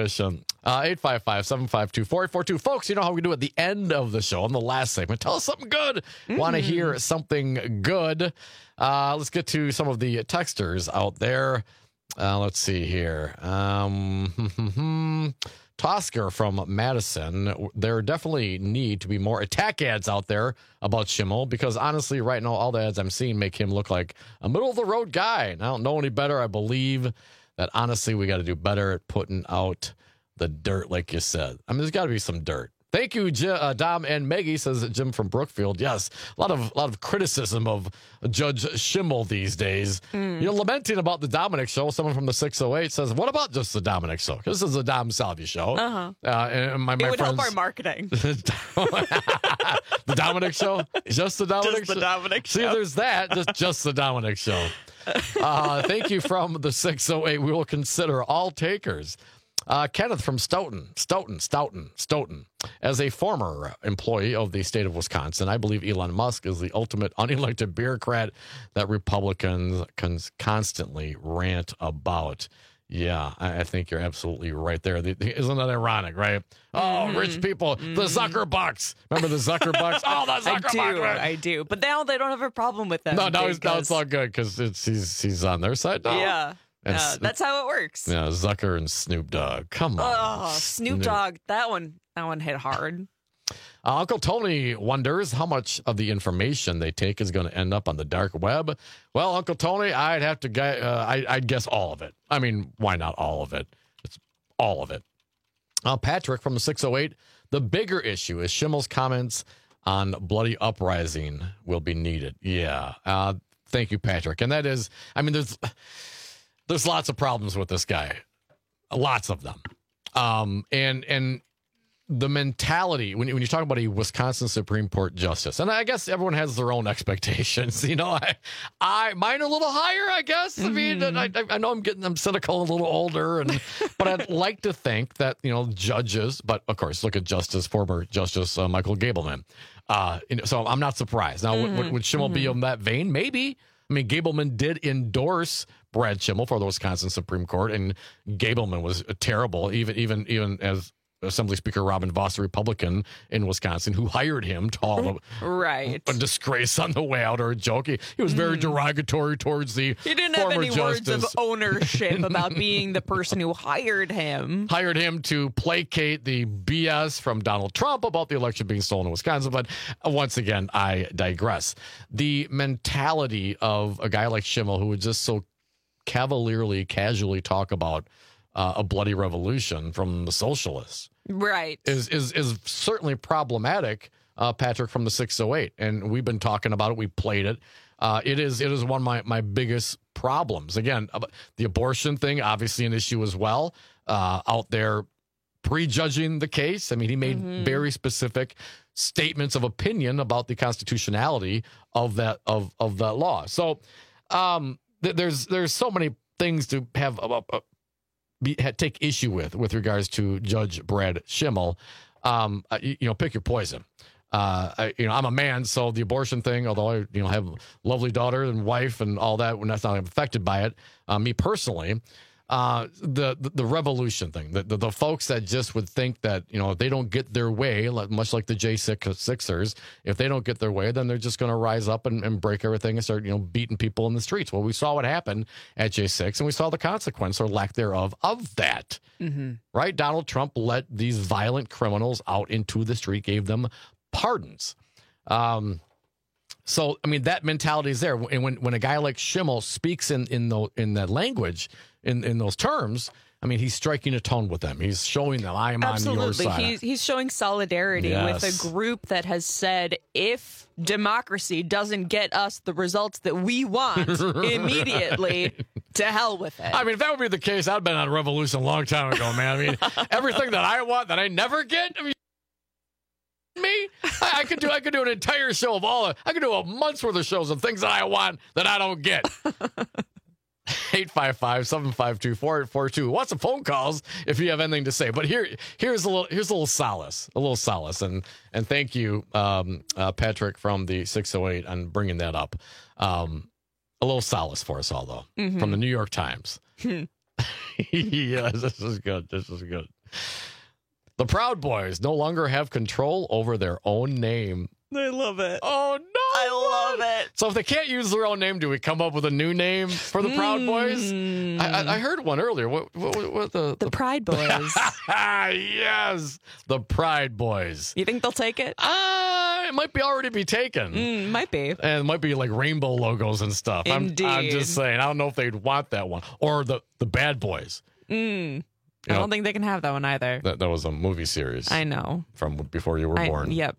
855-752-4842. Folks, you know how we do at the end of the show, on the last segment. Tell us something good. Want to hear something good. Let's get to some of the texters out there. Let's see here. Tosker from Madison, there definitely need to be more attack ads out there about Schimmel because honestly, right now, all the ads I'm seeing make him look like a middle-of-the-road guy. And I don't know any better. I believe that, honestly, we got to do better at putting out the dirt, like you said. I mean, there's got to be some dirt. Thank you, Dom and Maggie, says Jim from Brookfield. Yes, a lot of criticism of Judge Schimmel these days. Lamenting about the Dominic Show. Someone from the 608 says, what about just the Dominic Show? This is the Dom Salvia Show. And my it would friends, help our marketing. The Dominic Show? Just the Dominic Show? Just the Dominic Show. See, there's that. Just the Dominic Show. Thank you from the 608. We will consider all takers. Kenneth from Stoughton. As a former employee of the state of Wisconsin, I believe Elon Musk is the ultimate unelected bureaucrat that Republicans constantly rant about. Yeah, I think you're absolutely right there. Isn't that ironic, right? Oh, rich people, the Zuckerbucks. Remember the Zuckerbucks? Oh, the Zuckerbucks. I do. But now they don't have a problem with them. No, now it's all good because he's on their side now. Yeah. That's how it works. Yeah, Zucker and Snoop Dogg. Come on. Oh, Snoop Dogg. That one hit hard. Uncle Tony wonders how much of the information they take is going to end up on the dark web. Well, Uncle Tony, I'd have to I'd guess all of it. I mean, why not all of it? It's all of it. Patrick from the 608, the bigger issue is Schimmel's comments on bloody uprising will be needed. Yeah. Thank you, Patrick. And that is, I mean, there's lots of problems with this guy. Lots of them. And the mentality, when you talk about a Wisconsin Supreme Court justice, and I guess everyone has their own expectations. Mine are a little higher, I guess. I mean, I know I'm cynical, a little older, but I'd like to think that, judges, but of course, look at former Justice Michael Gableman. So I'm not surprised. Now, would Schimmel be in that vein? Maybe. I mean, Gableman did endorse Brad Schimmel for the Wisconsin Supreme Court, and Gableman was terrible, even as Assembly Speaker Robin Voss, a Republican in Wisconsin, who hired him to call right. a disgrace on the way out or a joke. He was very derogatory towards the He didn't former have any justice. words of ownership about being the person who hired him. Hired him to placate the BS from Donald Trump about the election being stolen in Wisconsin. But once again, I digress. The mentality of a guy like Schimmel, who would just so cavalierly, casually talk about a bloody revolution from the socialists, right, is certainly problematic, Patrick, from the 608. And we've been talking about it. We played it. It is one of my biggest problems. Again, the abortion thing, obviously an issue as well, out there prejudging the case. I mean, he made very specific statements of opinion about the constitutionality of that law. So there's so many things to have take issue with regards to Judge Brad Schimmel. Pick your poison. I'm a man, so the abortion thing, although I have a lovely daughter and wife and all that, when that's not affected by it. Me personally, the revolution thing, the folks that just would think that if they don't get their way, much like the J6ers, if they don't get their way, then they're just going to rise up and break everything and start beating people in the streets. Well, we saw what happened at J6, and we saw the consequence or lack thereof of that. Right? Donald Trump let these violent criminals out into the street, gave them pardons. So, I mean, that mentality is there. And when a guy like Schimmel speaks in that language, in those terms, I mean, he's striking a tone with them. He's showing them, I am on your side. He's showing solidarity with a group that has said, if democracy doesn't get us the results that we want immediately, to hell with it. I mean, if that would be the case, I'd been on a revolution a long time ago, man. I mean, everything that I want that I never get, I mean, me? I could do an entire show of I could do a month's worth of shows of things that I want that I don't get. 855-752-4842. Want some phone calls if you have anything to say. But here's a little solace. And thank you, Patrick from the 608, on bringing that up. A little solace for us all, though, from the New York Times. Yes, this is good. The Proud Boys no longer have control over their own name. I love it. Oh, no. I love it. So if they can't use their own name, do we come up with a new name for the Proud Boys? I heard one earlier. What the Pride Boys. Yes, the Pride Boys. You think they'll take it? It might already be taken. Might be. And it might be like rainbow logos and stuff. Indeed. I'm just saying. I don't know if they'd want that one. Or the Bad Boys. I don't think they can have that one either. That was a movie series. I know. From before you were born. Yep.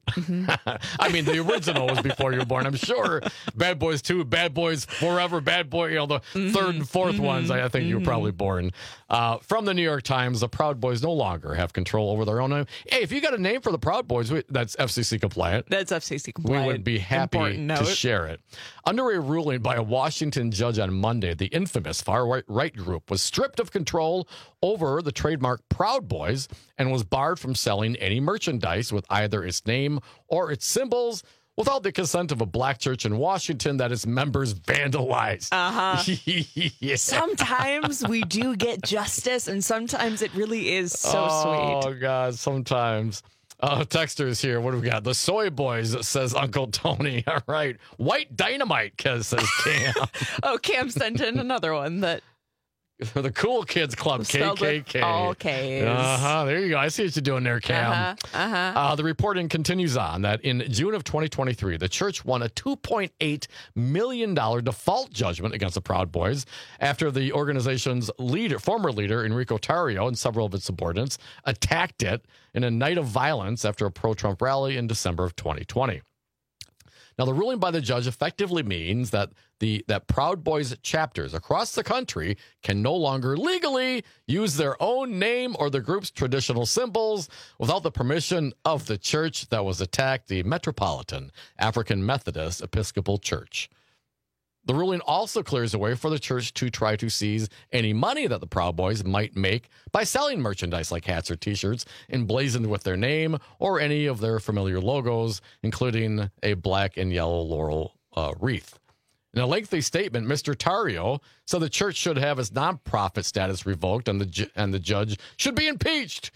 I mean, the original was before you were born. I'm sure Bad Boys 2, Bad Boys Forever, Bad Boy, the third and fourth ones, I think you were probably born. From the New York Times, the Proud Boys no longer have control over their own name. Hey, if you got a name for the Proud Boys, that's FCC compliant. That's FCC compliant. We would be happy to share it. Under a ruling by a Washington judge on Monday, the infamous far-right group was stripped of control over the trademark Proud Boys and was barred from selling any merchandise with either its name or its symbols without the consent of a black church in Washington that its members vandalized. Yeah. Sometimes we do get justice, and sometimes it really is so sweet. Oh, God, sometimes. Texter's here. What do we got? The Soy Boys, says Uncle Tony. All right. White Dynamite, says Cam. Cam sent in another one that... The Cool Kids Club, KKK. All K's. There you go. I see what you're doing there, Cam. The reporting continues on that in June of 2023, the church won a $2.8 million default judgment against the Proud Boys after the organization's former leader, Enrico Tarrio, and several of its subordinates attacked it in a night of violence after a pro-Trump rally in December of 2020. Now, the ruling by the judge effectively means that that Proud Boys chapters across the country can no longer legally use their own name or the group's traditional symbols without the permission of the church that was attacked, the Metropolitan African Methodist Episcopal Church. The ruling also clears the way for the church to try to seize any money that the Proud Boys might make by selling merchandise like hats or T-shirts emblazoned with their name or any of their familiar logos, including a black and yellow laurel wreath. In a lengthy statement, Mr. Tarrio said the church should have its nonprofit status revoked and the judge should be impeached.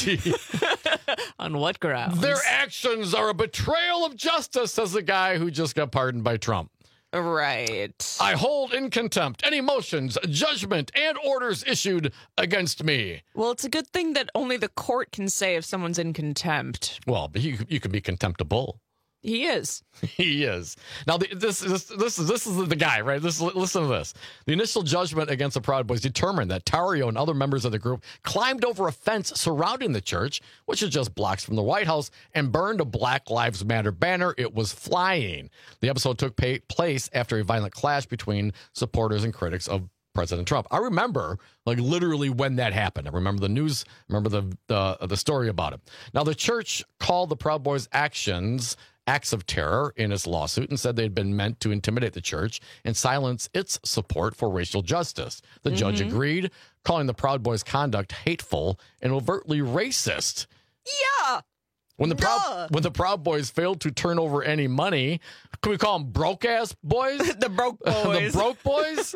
On what grounds? Their actions are a betrayal of justice, says the guy who just got pardoned by Trump. Right. I hold in contempt any motions, judgment, and orders issued against me. Well, it's a good thing that only the court can say if someone's in contempt. Well, but you can be contemptible. He is. He is. Now, this is the guy, right? Listen to this. The initial judgment against the Proud Boys determined that Tarrio and other members of the group climbed over a fence surrounding the church, which is just blocks from the White House, and burned a Black Lives Matter banner. It was flying. The episode took place after a violent clash between supporters and critics of President Trump. I remember, like, literally when that happened. I remember the news, remember the story about it. Now, the church called the Proud Boys' actions acts of terror in its lawsuit and said they'd been meant to intimidate the church and silence its support for racial justice. The judge agreed, calling the Proud Boys' conduct hateful and overtly racist. Yeah. When the Proud Boys failed to turn over any money, can we call them broke-ass boys? The broke boys. The broke boys?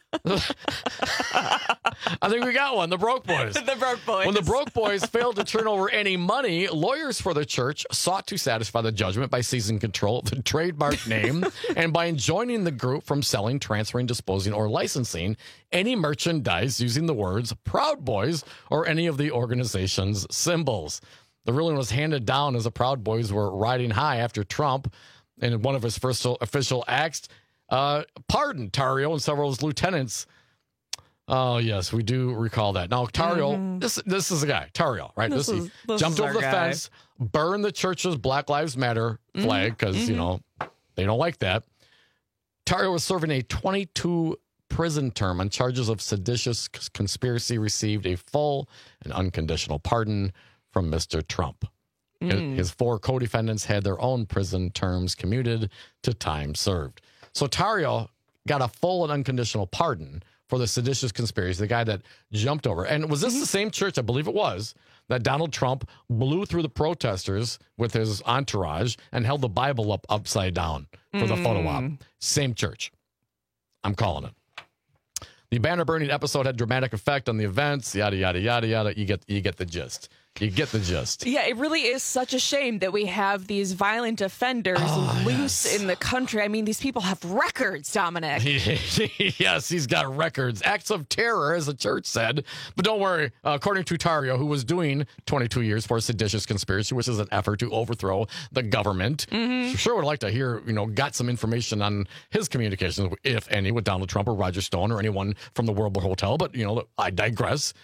I think we got one. The broke boys. The broke boys. When the broke boys failed to turn over any money, lawyers for the church sought to satisfy the judgment by seizing control of the trademark name and by enjoining the group from selling, transferring, disposing, or licensing any merchandise using the words Proud Boys or any of the organization's symbols. The ruling was handed down as the Proud Boys were riding high after Trump, in one of his first official acts, pardoned Tarrio and several of his lieutenants. Oh, yes, we do recall that. Now, Tarrio, this is the guy, Tarrio, right? This jumped over the fence, burned the church's Black Lives Matter flag because, you know, they don't like that. Tarrio was serving a 22 prison term on charges of seditious conspiracy, received a full and unconditional pardon from Mr. Trump. His 4 co-defendants had their own prison terms commuted to time served. So Tarrio got a full and unconditional pardon for the seditious conspiracy, the guy that jumped over. And was this the same church, I believe it was, that Donald Trump blew through the protesters with his entourage and held the Bible up upside down for the photo op? Same church. I'm calling it. The banner burning episode had dramatic effect on the events, yada, yada, yada, yada. You get the gist. You get the gist. Yeah, it really is such a shame that we have these violent offenders loose in the country. I mean, these people have records, Dominic. Yes, he's got records. Acts of terror, as the church said. But don't worry, according to Tarrio, who was doing 22 years for a seditious conspiracy, which is an effort to overthrow the government. Sure would like to hear, got some information on his communications, if any, with Donald Trump or Roger Stone or anyone from the World Hotel. But, I digress.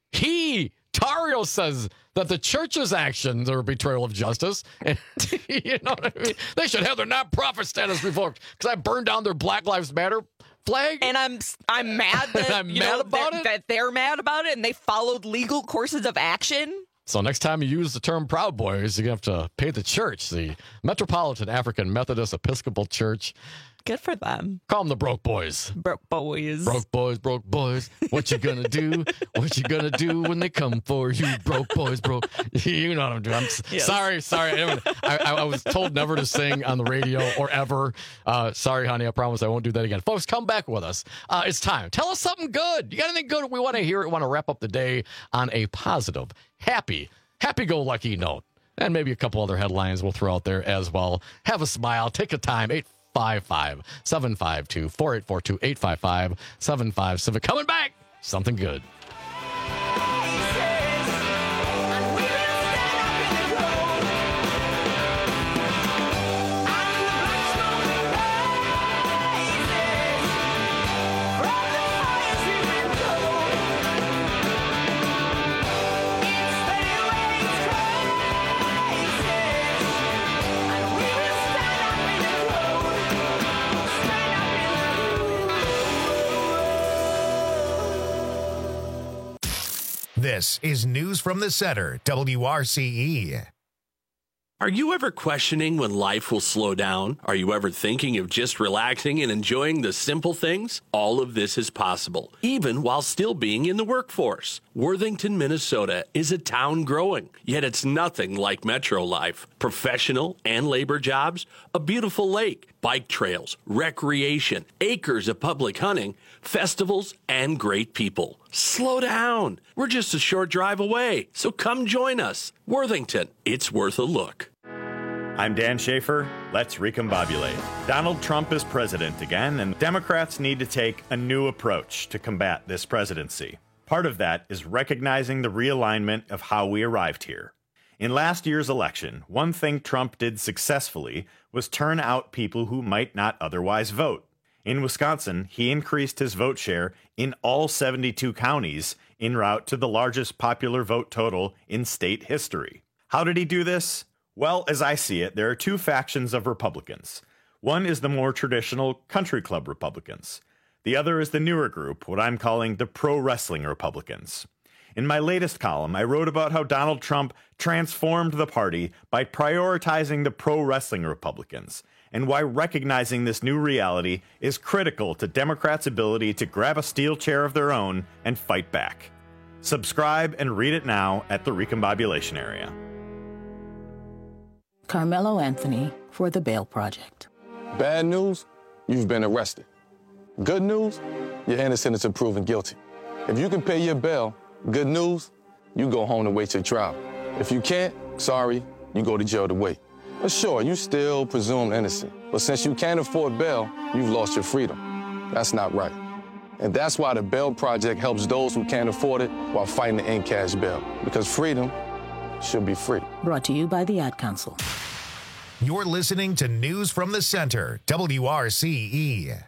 Tarrio says that the church's actions are a betrayal of justice. And, you know what I mean? They should have their nonprofit status revoked because I burned down their Black Lives Matter flag. And I'm mad that, that they're mad about it and they followed legal courses of action. So next time you use the term Proud Boys, you're going to have to pay the church, the Metropolitan African Methodist Episcopal Church. Good for them. Call them the Broke Boys. Broke Boys. Broke Boys, Broke Boys. What you gonna do? What you gonna do when they come for you? Broke Boys, broke. You know what I'm doing. Yes. Sorry. I was told never to sing on the radio or ever. Sorry, honey. I promise I won't do that again. Folks, come back with us. It's time. Tell us something good. You got anything good? We want to hear it. We want to wrap up the day on a positive, happy-go-lucky note. And maybe a couple other headlines we'll throw out there as well. Have a smile. Take a time. 855-752-4842, 855-75-CIVIC. Coming back, something good. This is News from the Center, WRCE. Are you ever questioning when life will slow down? Are you ever thinking of just relaxing and enjoying the simple things? All of this is possible, even while still being in the workforce. Worthington, Minnesota is a town growing, yet it's nothing like Metro life. Professional and labor jobs, a beautiful lake, bike trails, recreation, acres of public hunting, festivals, and great people. Slow down. We're just a short drive away, so come join us. Worthington, it's worth a look. I'm Dan Schaefer. Let's recombobulate. Donald Trump is president again, and Democrats need to take a new approach to combat this presidency. Part of that is recognizing the realignment of how we arrived here. In last year's election, one thing Trump did successfully was turn out people who might not otherwise vote. In Wisconsin, he increased his vote share in all 72 counties en route to the largest popular vote total in state history. How did he do this? Well, as I see it, there are two factions of Republicans. One is the more traditional country club Republicans. The other is the newer group, what I'm calling the pro-wrestling Republicans. In my latest column, I wrote about how Donald Trump transformed the party by prioritizing the pro-wrestling Republicans, and why recognizing this new reality is critical to Democrats' ability to grab a steel chair of their own and fight back. Subscribe and read it now at the Recombobulation Area. Carmelo Anthony for The Bail Project. Bad news, you've been arrested. Good news, you're innocent until proven guilty. If you can pay your bail, good news, you go home to wait your trial. If you can't, sorry, you go to jail to wait. But sure, you still presumed innocent. But since you can't afford bail, you've lost your freedom. That's not right. And that's why the Bail Project helps those who can't afford it while fighting to end cash bail. Because freedom should be free. Brought to you by the Ad Council. You're listening to News from the Center, WRCE.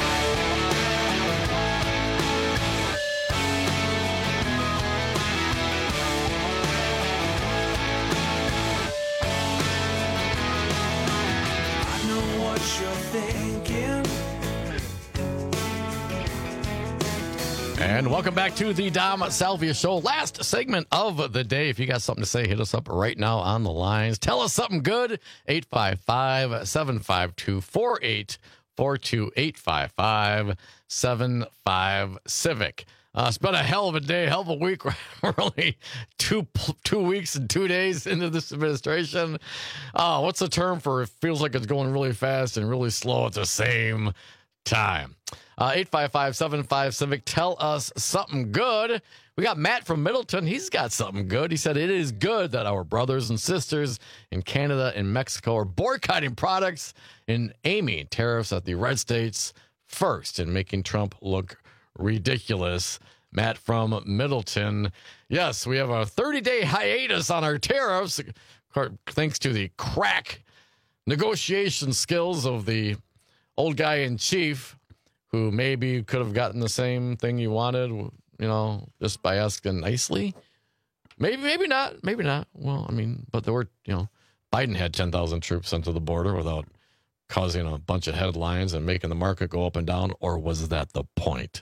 And welcome back to the Dom Salvia Show. Last segment of the day. If you got something to say, hit us up right now on the lines. Tell us something good. 855-752-4842. 855-75-CIVIC. It's been a hell of a day, hell of a week. We're only two weeks and 2 days into this administration. What's the term for it feels like it's going really fast and really slow at the same time? 855-75-CIVIC. Tell us something good. We got Matt from Middleton. He's got something good. He said it is good that our brothers and sisters in Canada and Mexico are boycotting products and aiming tariffs at the red states first and making Trump look ridiculous. Matt from Middleton. Yes, we have a 30-day hiatus on our tariffs thanks to the crack negotiation skills of the old guy in chief, who maybe could have gotten the same thing you wanted, just by asking nicely. Maybe not. Well, I mean, but there were, Biden had 10,000 troops sent to the border without causing a bunch of headlines and making the market go up and down, or was that the point?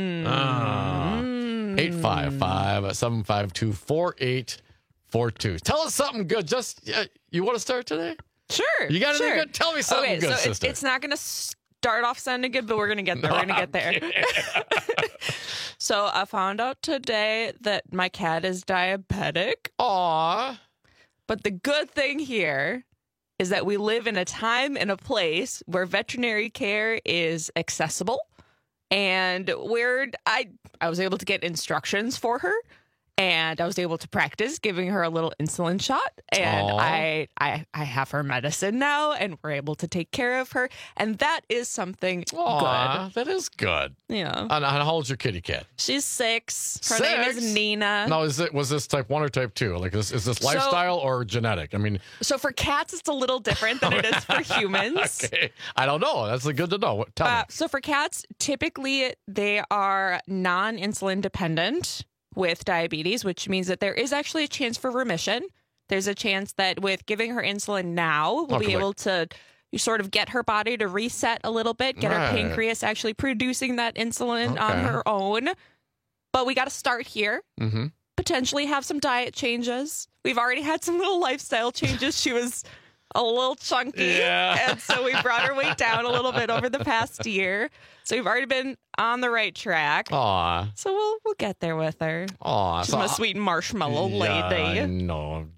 855-752-4842. Tell us something good. You want to start today? Sure. You got anything good? Tell me something good, sister. It's not going to start off sounding good, but we're going to get there. We're going to get there. So I found out today that my cat is diabetic. Aww. But the good thing here is that we live in a time and a place where veterinary care is accessible, and where I was able to get instructions for her, and I was able to practice giving her a little insulin shot, and I have her medicine now, and we're able to take care of her, and that is something good. That is good. Yeah. And how old's your kitty cat? She's 6. Her name is Nina. Now, was this type 1 or type 2? Like, is this lifestyle or genetic? I mean, so for cats, it's a little different than it is for humans. Okay. I don't know. That's good to know. Tell me. So for cats, typically they are non-insulin dependent with diabetes, which means that there is actually a chance for remission. There's a chance that with giving her insulin now, we'll be able to sort of get her body to reset a little bit, get her pancreas actually producing that insulin on her own. But we got to start here. Mm-hmm. Potentially have some diet changes. We've already had some little lifestyle changes. She was a little chunky, and so we brought her weight down a little bit over the past year. So we've already been on the right track. Aw. So we'll get there with her. Aw. She's a sweet marshmallow lady. No,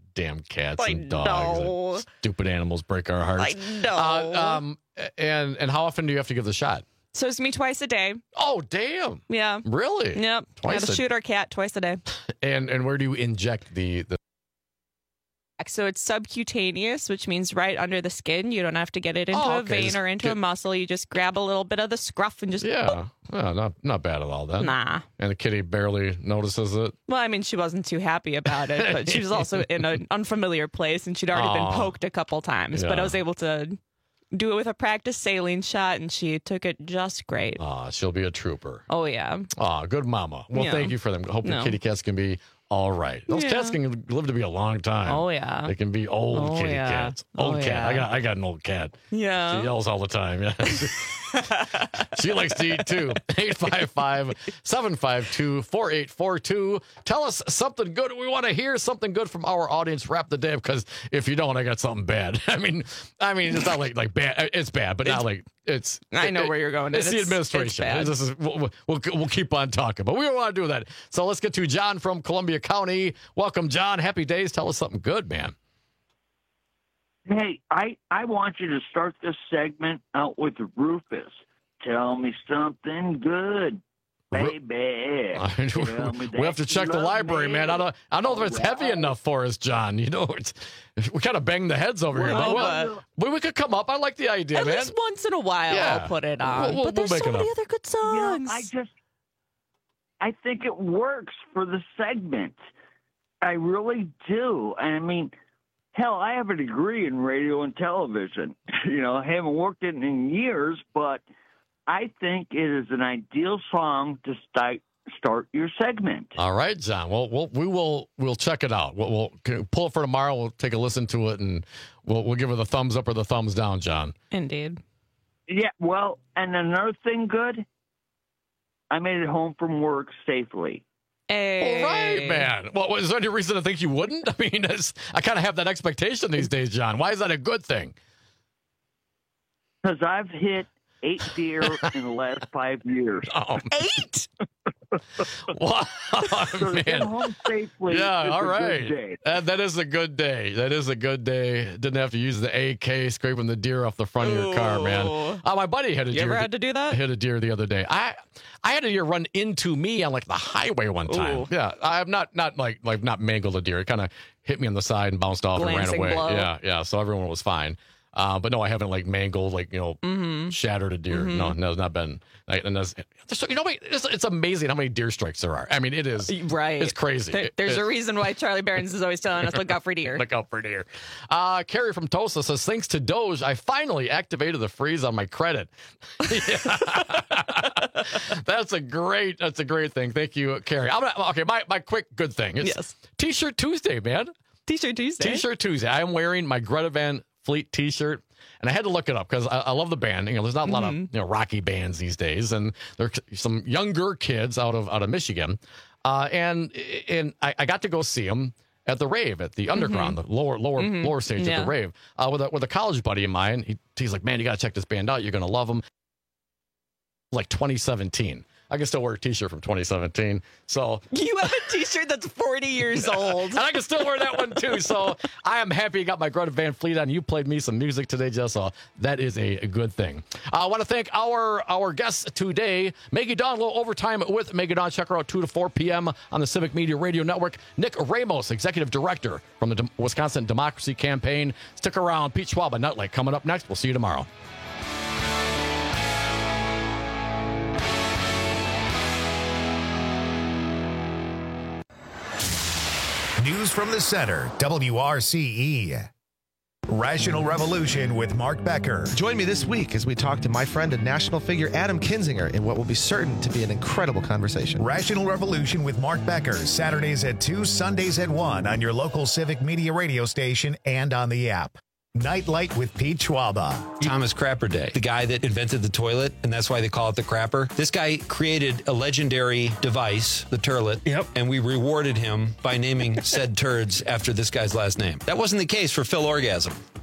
Damn cats I and dogs. know. And stupid animals break our hearts. I know. And how often do you have to give the shot? So it's me twice a day. Oh, damn. Yeah. Really? Yep. Twice Gotta shoot our cat twice a day. And where do you inject the? So it's subcutaneous, which means right under the skin. You don't have to get it into a vein or into a muscle. You just grab a little bit of the scruff and just Yeah. Not bad at all then. Nah. And the kitty barely notices it. Well, I mean, she wasn't too happy about it, but she was also in an unfamiliar place and she'd already been poked a couple times. But I was able to do it with a practice saline shot and she took it just great. She'll be a trooper. Oh, yeah. Good mama. Well, Yeah. thank you for them. Hope the kitty cats can be all right. Those cats can live to be a long time. Oh, yeah. They can be old kitty cats. Old cat. Yeah. I got an old cat. Yeah. She yells all the time. Yeah. She likes to eat too. 855-752-4842. Tell us something good. We want to hear something good from our audience. Wrap the day up, because if you don't, I got something bad. I mean, it's not like bad. It's bad, but not like it's. I know where you're going. It's the administration. It's bad. We'll keep on talking, but we don't want to do that. So let's get to John from Columbia County. Welcome, John. Happy days. Tell us something good, man. Hey, I want you to start this segment out with Rufus. Tell me something good, baby. We have to check the library, man. I don't know if it's heavy enough for us, John. You know, we kind of bang the heads over here. We could come up. I like the idea, At man. least once in a while, I'll put it on. We'll but there's make so it many up. other good songs. I think it works for the segment. I really do. I mean, hell, I have a degree in radio and television. I haven't worked it in years, but I think it is an ideal song to start your segment. All right, John. Well, we'll check it out. We'll pull it for tomorrow. We'll take a listen to it, and we'll give it the thumbs up or the thumbs down, John. Indeed. Yeah. Well, and another thing, good. I made it home from work safely. Hey. All right, man. Well, is there any reason to think you wouldn't? I mean, I kind of have that expectation these days, John. Why is that a good thing? Because I've hit 8 deer in the last 5 years. 8? Wow, so man. Home safely. Yeah, all right. Day. That is a good day. That is a good day. Didn't have to use the AK scraping the deer off the front of your car, man. My buddy had a deer. You ever had to do that? Hit a deer the other day. I had a deer run into me on like the highway one time. Ooh. Yeah, I have not mangled a deer. It kind of hit me on the side and bounced off Glancing and ran away. blow. Yeah. So everyone was fine. But no, I haven't mangled, shattered a deer. Mm-hmm. No, it's not been. It's amazing how many deer strikes there are. I mean, it is. Right. It's crazy. There's a reason why Charlie Barons is always telling us, look out for deer. Look out for deer. Carrie from Tulsa says, thanks to Doge, I finally activated the freeze on my credit. That's a great thing. Thank you, Carrie. My quick good thing. It's T-shirt Tuesday, man. T-shirt Tuesday. I am wearing my Greta Van Fleet T-shirt, and I had to look it up because I love the band. There's not a lot of rocky bands these days, and there's some younger kids out of Michigan, and I got to go see them at the rave at the underground, the lower stage of the rave, with a college buddy of mine. He's like, man, you got to check this band out. You're gonna love them. Like 2017. I can still wear a T-shirt from 2017. So you have a T-shirt that's 40 years old, and I can still wear that one too. So I am happy you got my Greta Van Fleet on. You played me some music today, Jess. So that is a good thing. I want to thank our guests today, Maggie Dawn, a little overtime with Maggie Dawn. Check her out 2 to 4 p.m. on the Civic Media Radio Network. Nick Ramos, Executive Director from the Wisconsin Democracy Campaign. Stick around. Pete Schwab and Nutlake coming up next. We'll see you tomorrow. News from the center, WRCE. Rational Revolution with Mark Becker. Join me this week as we talk to my friend and national figure Adam Kinzinger in what will be certain to be an incredible conversation. Rational Revolution with Mark Becker, Saturdays at 2, Sundays at 1 on your local Civic Media radio station and on the app. Nightlight with Pete Schwaba. Thomas Crapper Day, the guy that invented the toilet, and that's why they call it the crapper. This guy created a legendary device, the turlet, and we rewarded him by naming said turds after this guy's last name. That wasn't the case for Phil Orgasm.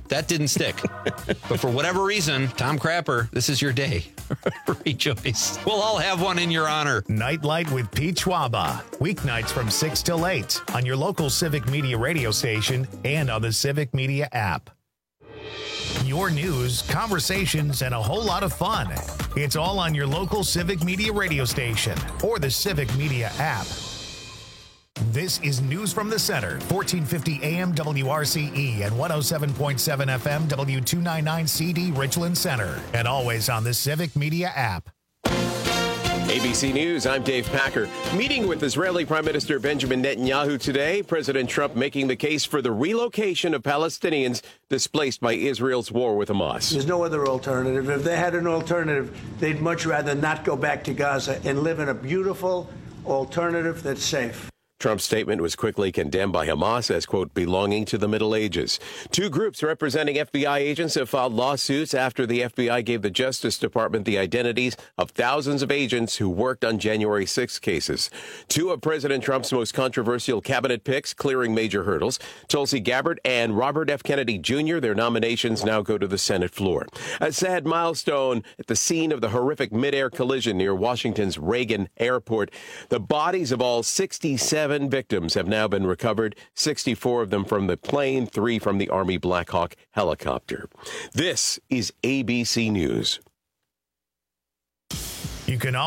That didn't stick. But for whatever reason, Tom Crapper, this is your day. Rejoice. We'll all have one in your honor. Nightlight with Pete Schwaba. Weeknights from 6 till 8 on your local Civic Media radio station and on the Civic Media app. Your news, conversations, and a whole lot of fun. It's all on your local Civic Media radio station or the Civic Media app. This is News from the Center, 1450 AM WRCE and 107.7 FM W299 CD Richland Center, and always on the Civic Media app. ABC News, I'm Dave Packer. Meeting with Israeli Prime Minister Benjamin Netanyahu today, President Trump making the case for the relocation of Palestinians displaced by Israel's war with Hamas. There's no other alternative. If they had an alternative, they'd much rather not go back to Gaza and live in a beautiful alternative that's safe. Trump's statement was quickly condemned by Hamas as, quote, belonging to the Middle Ages. Two groups representing FBI agents have filed lawsuits after the FBI gave the Justice Department the identities of thousands of agents who worked on January 6 cases. Two of President Trump's most controversial cabinet picks clearing major hurdles. Tulsi Gabbard and Robert F. Kennedy Jr., their nominations now go to the Senate floor. A sad milestone at the scene of the horrific midair collision near Washington's Reagan Airport. The bodies of all 67 victims have now been recovered, 64 of them from the plane, 3 from the Army Black Hawk helicopter. This is ABC News. You can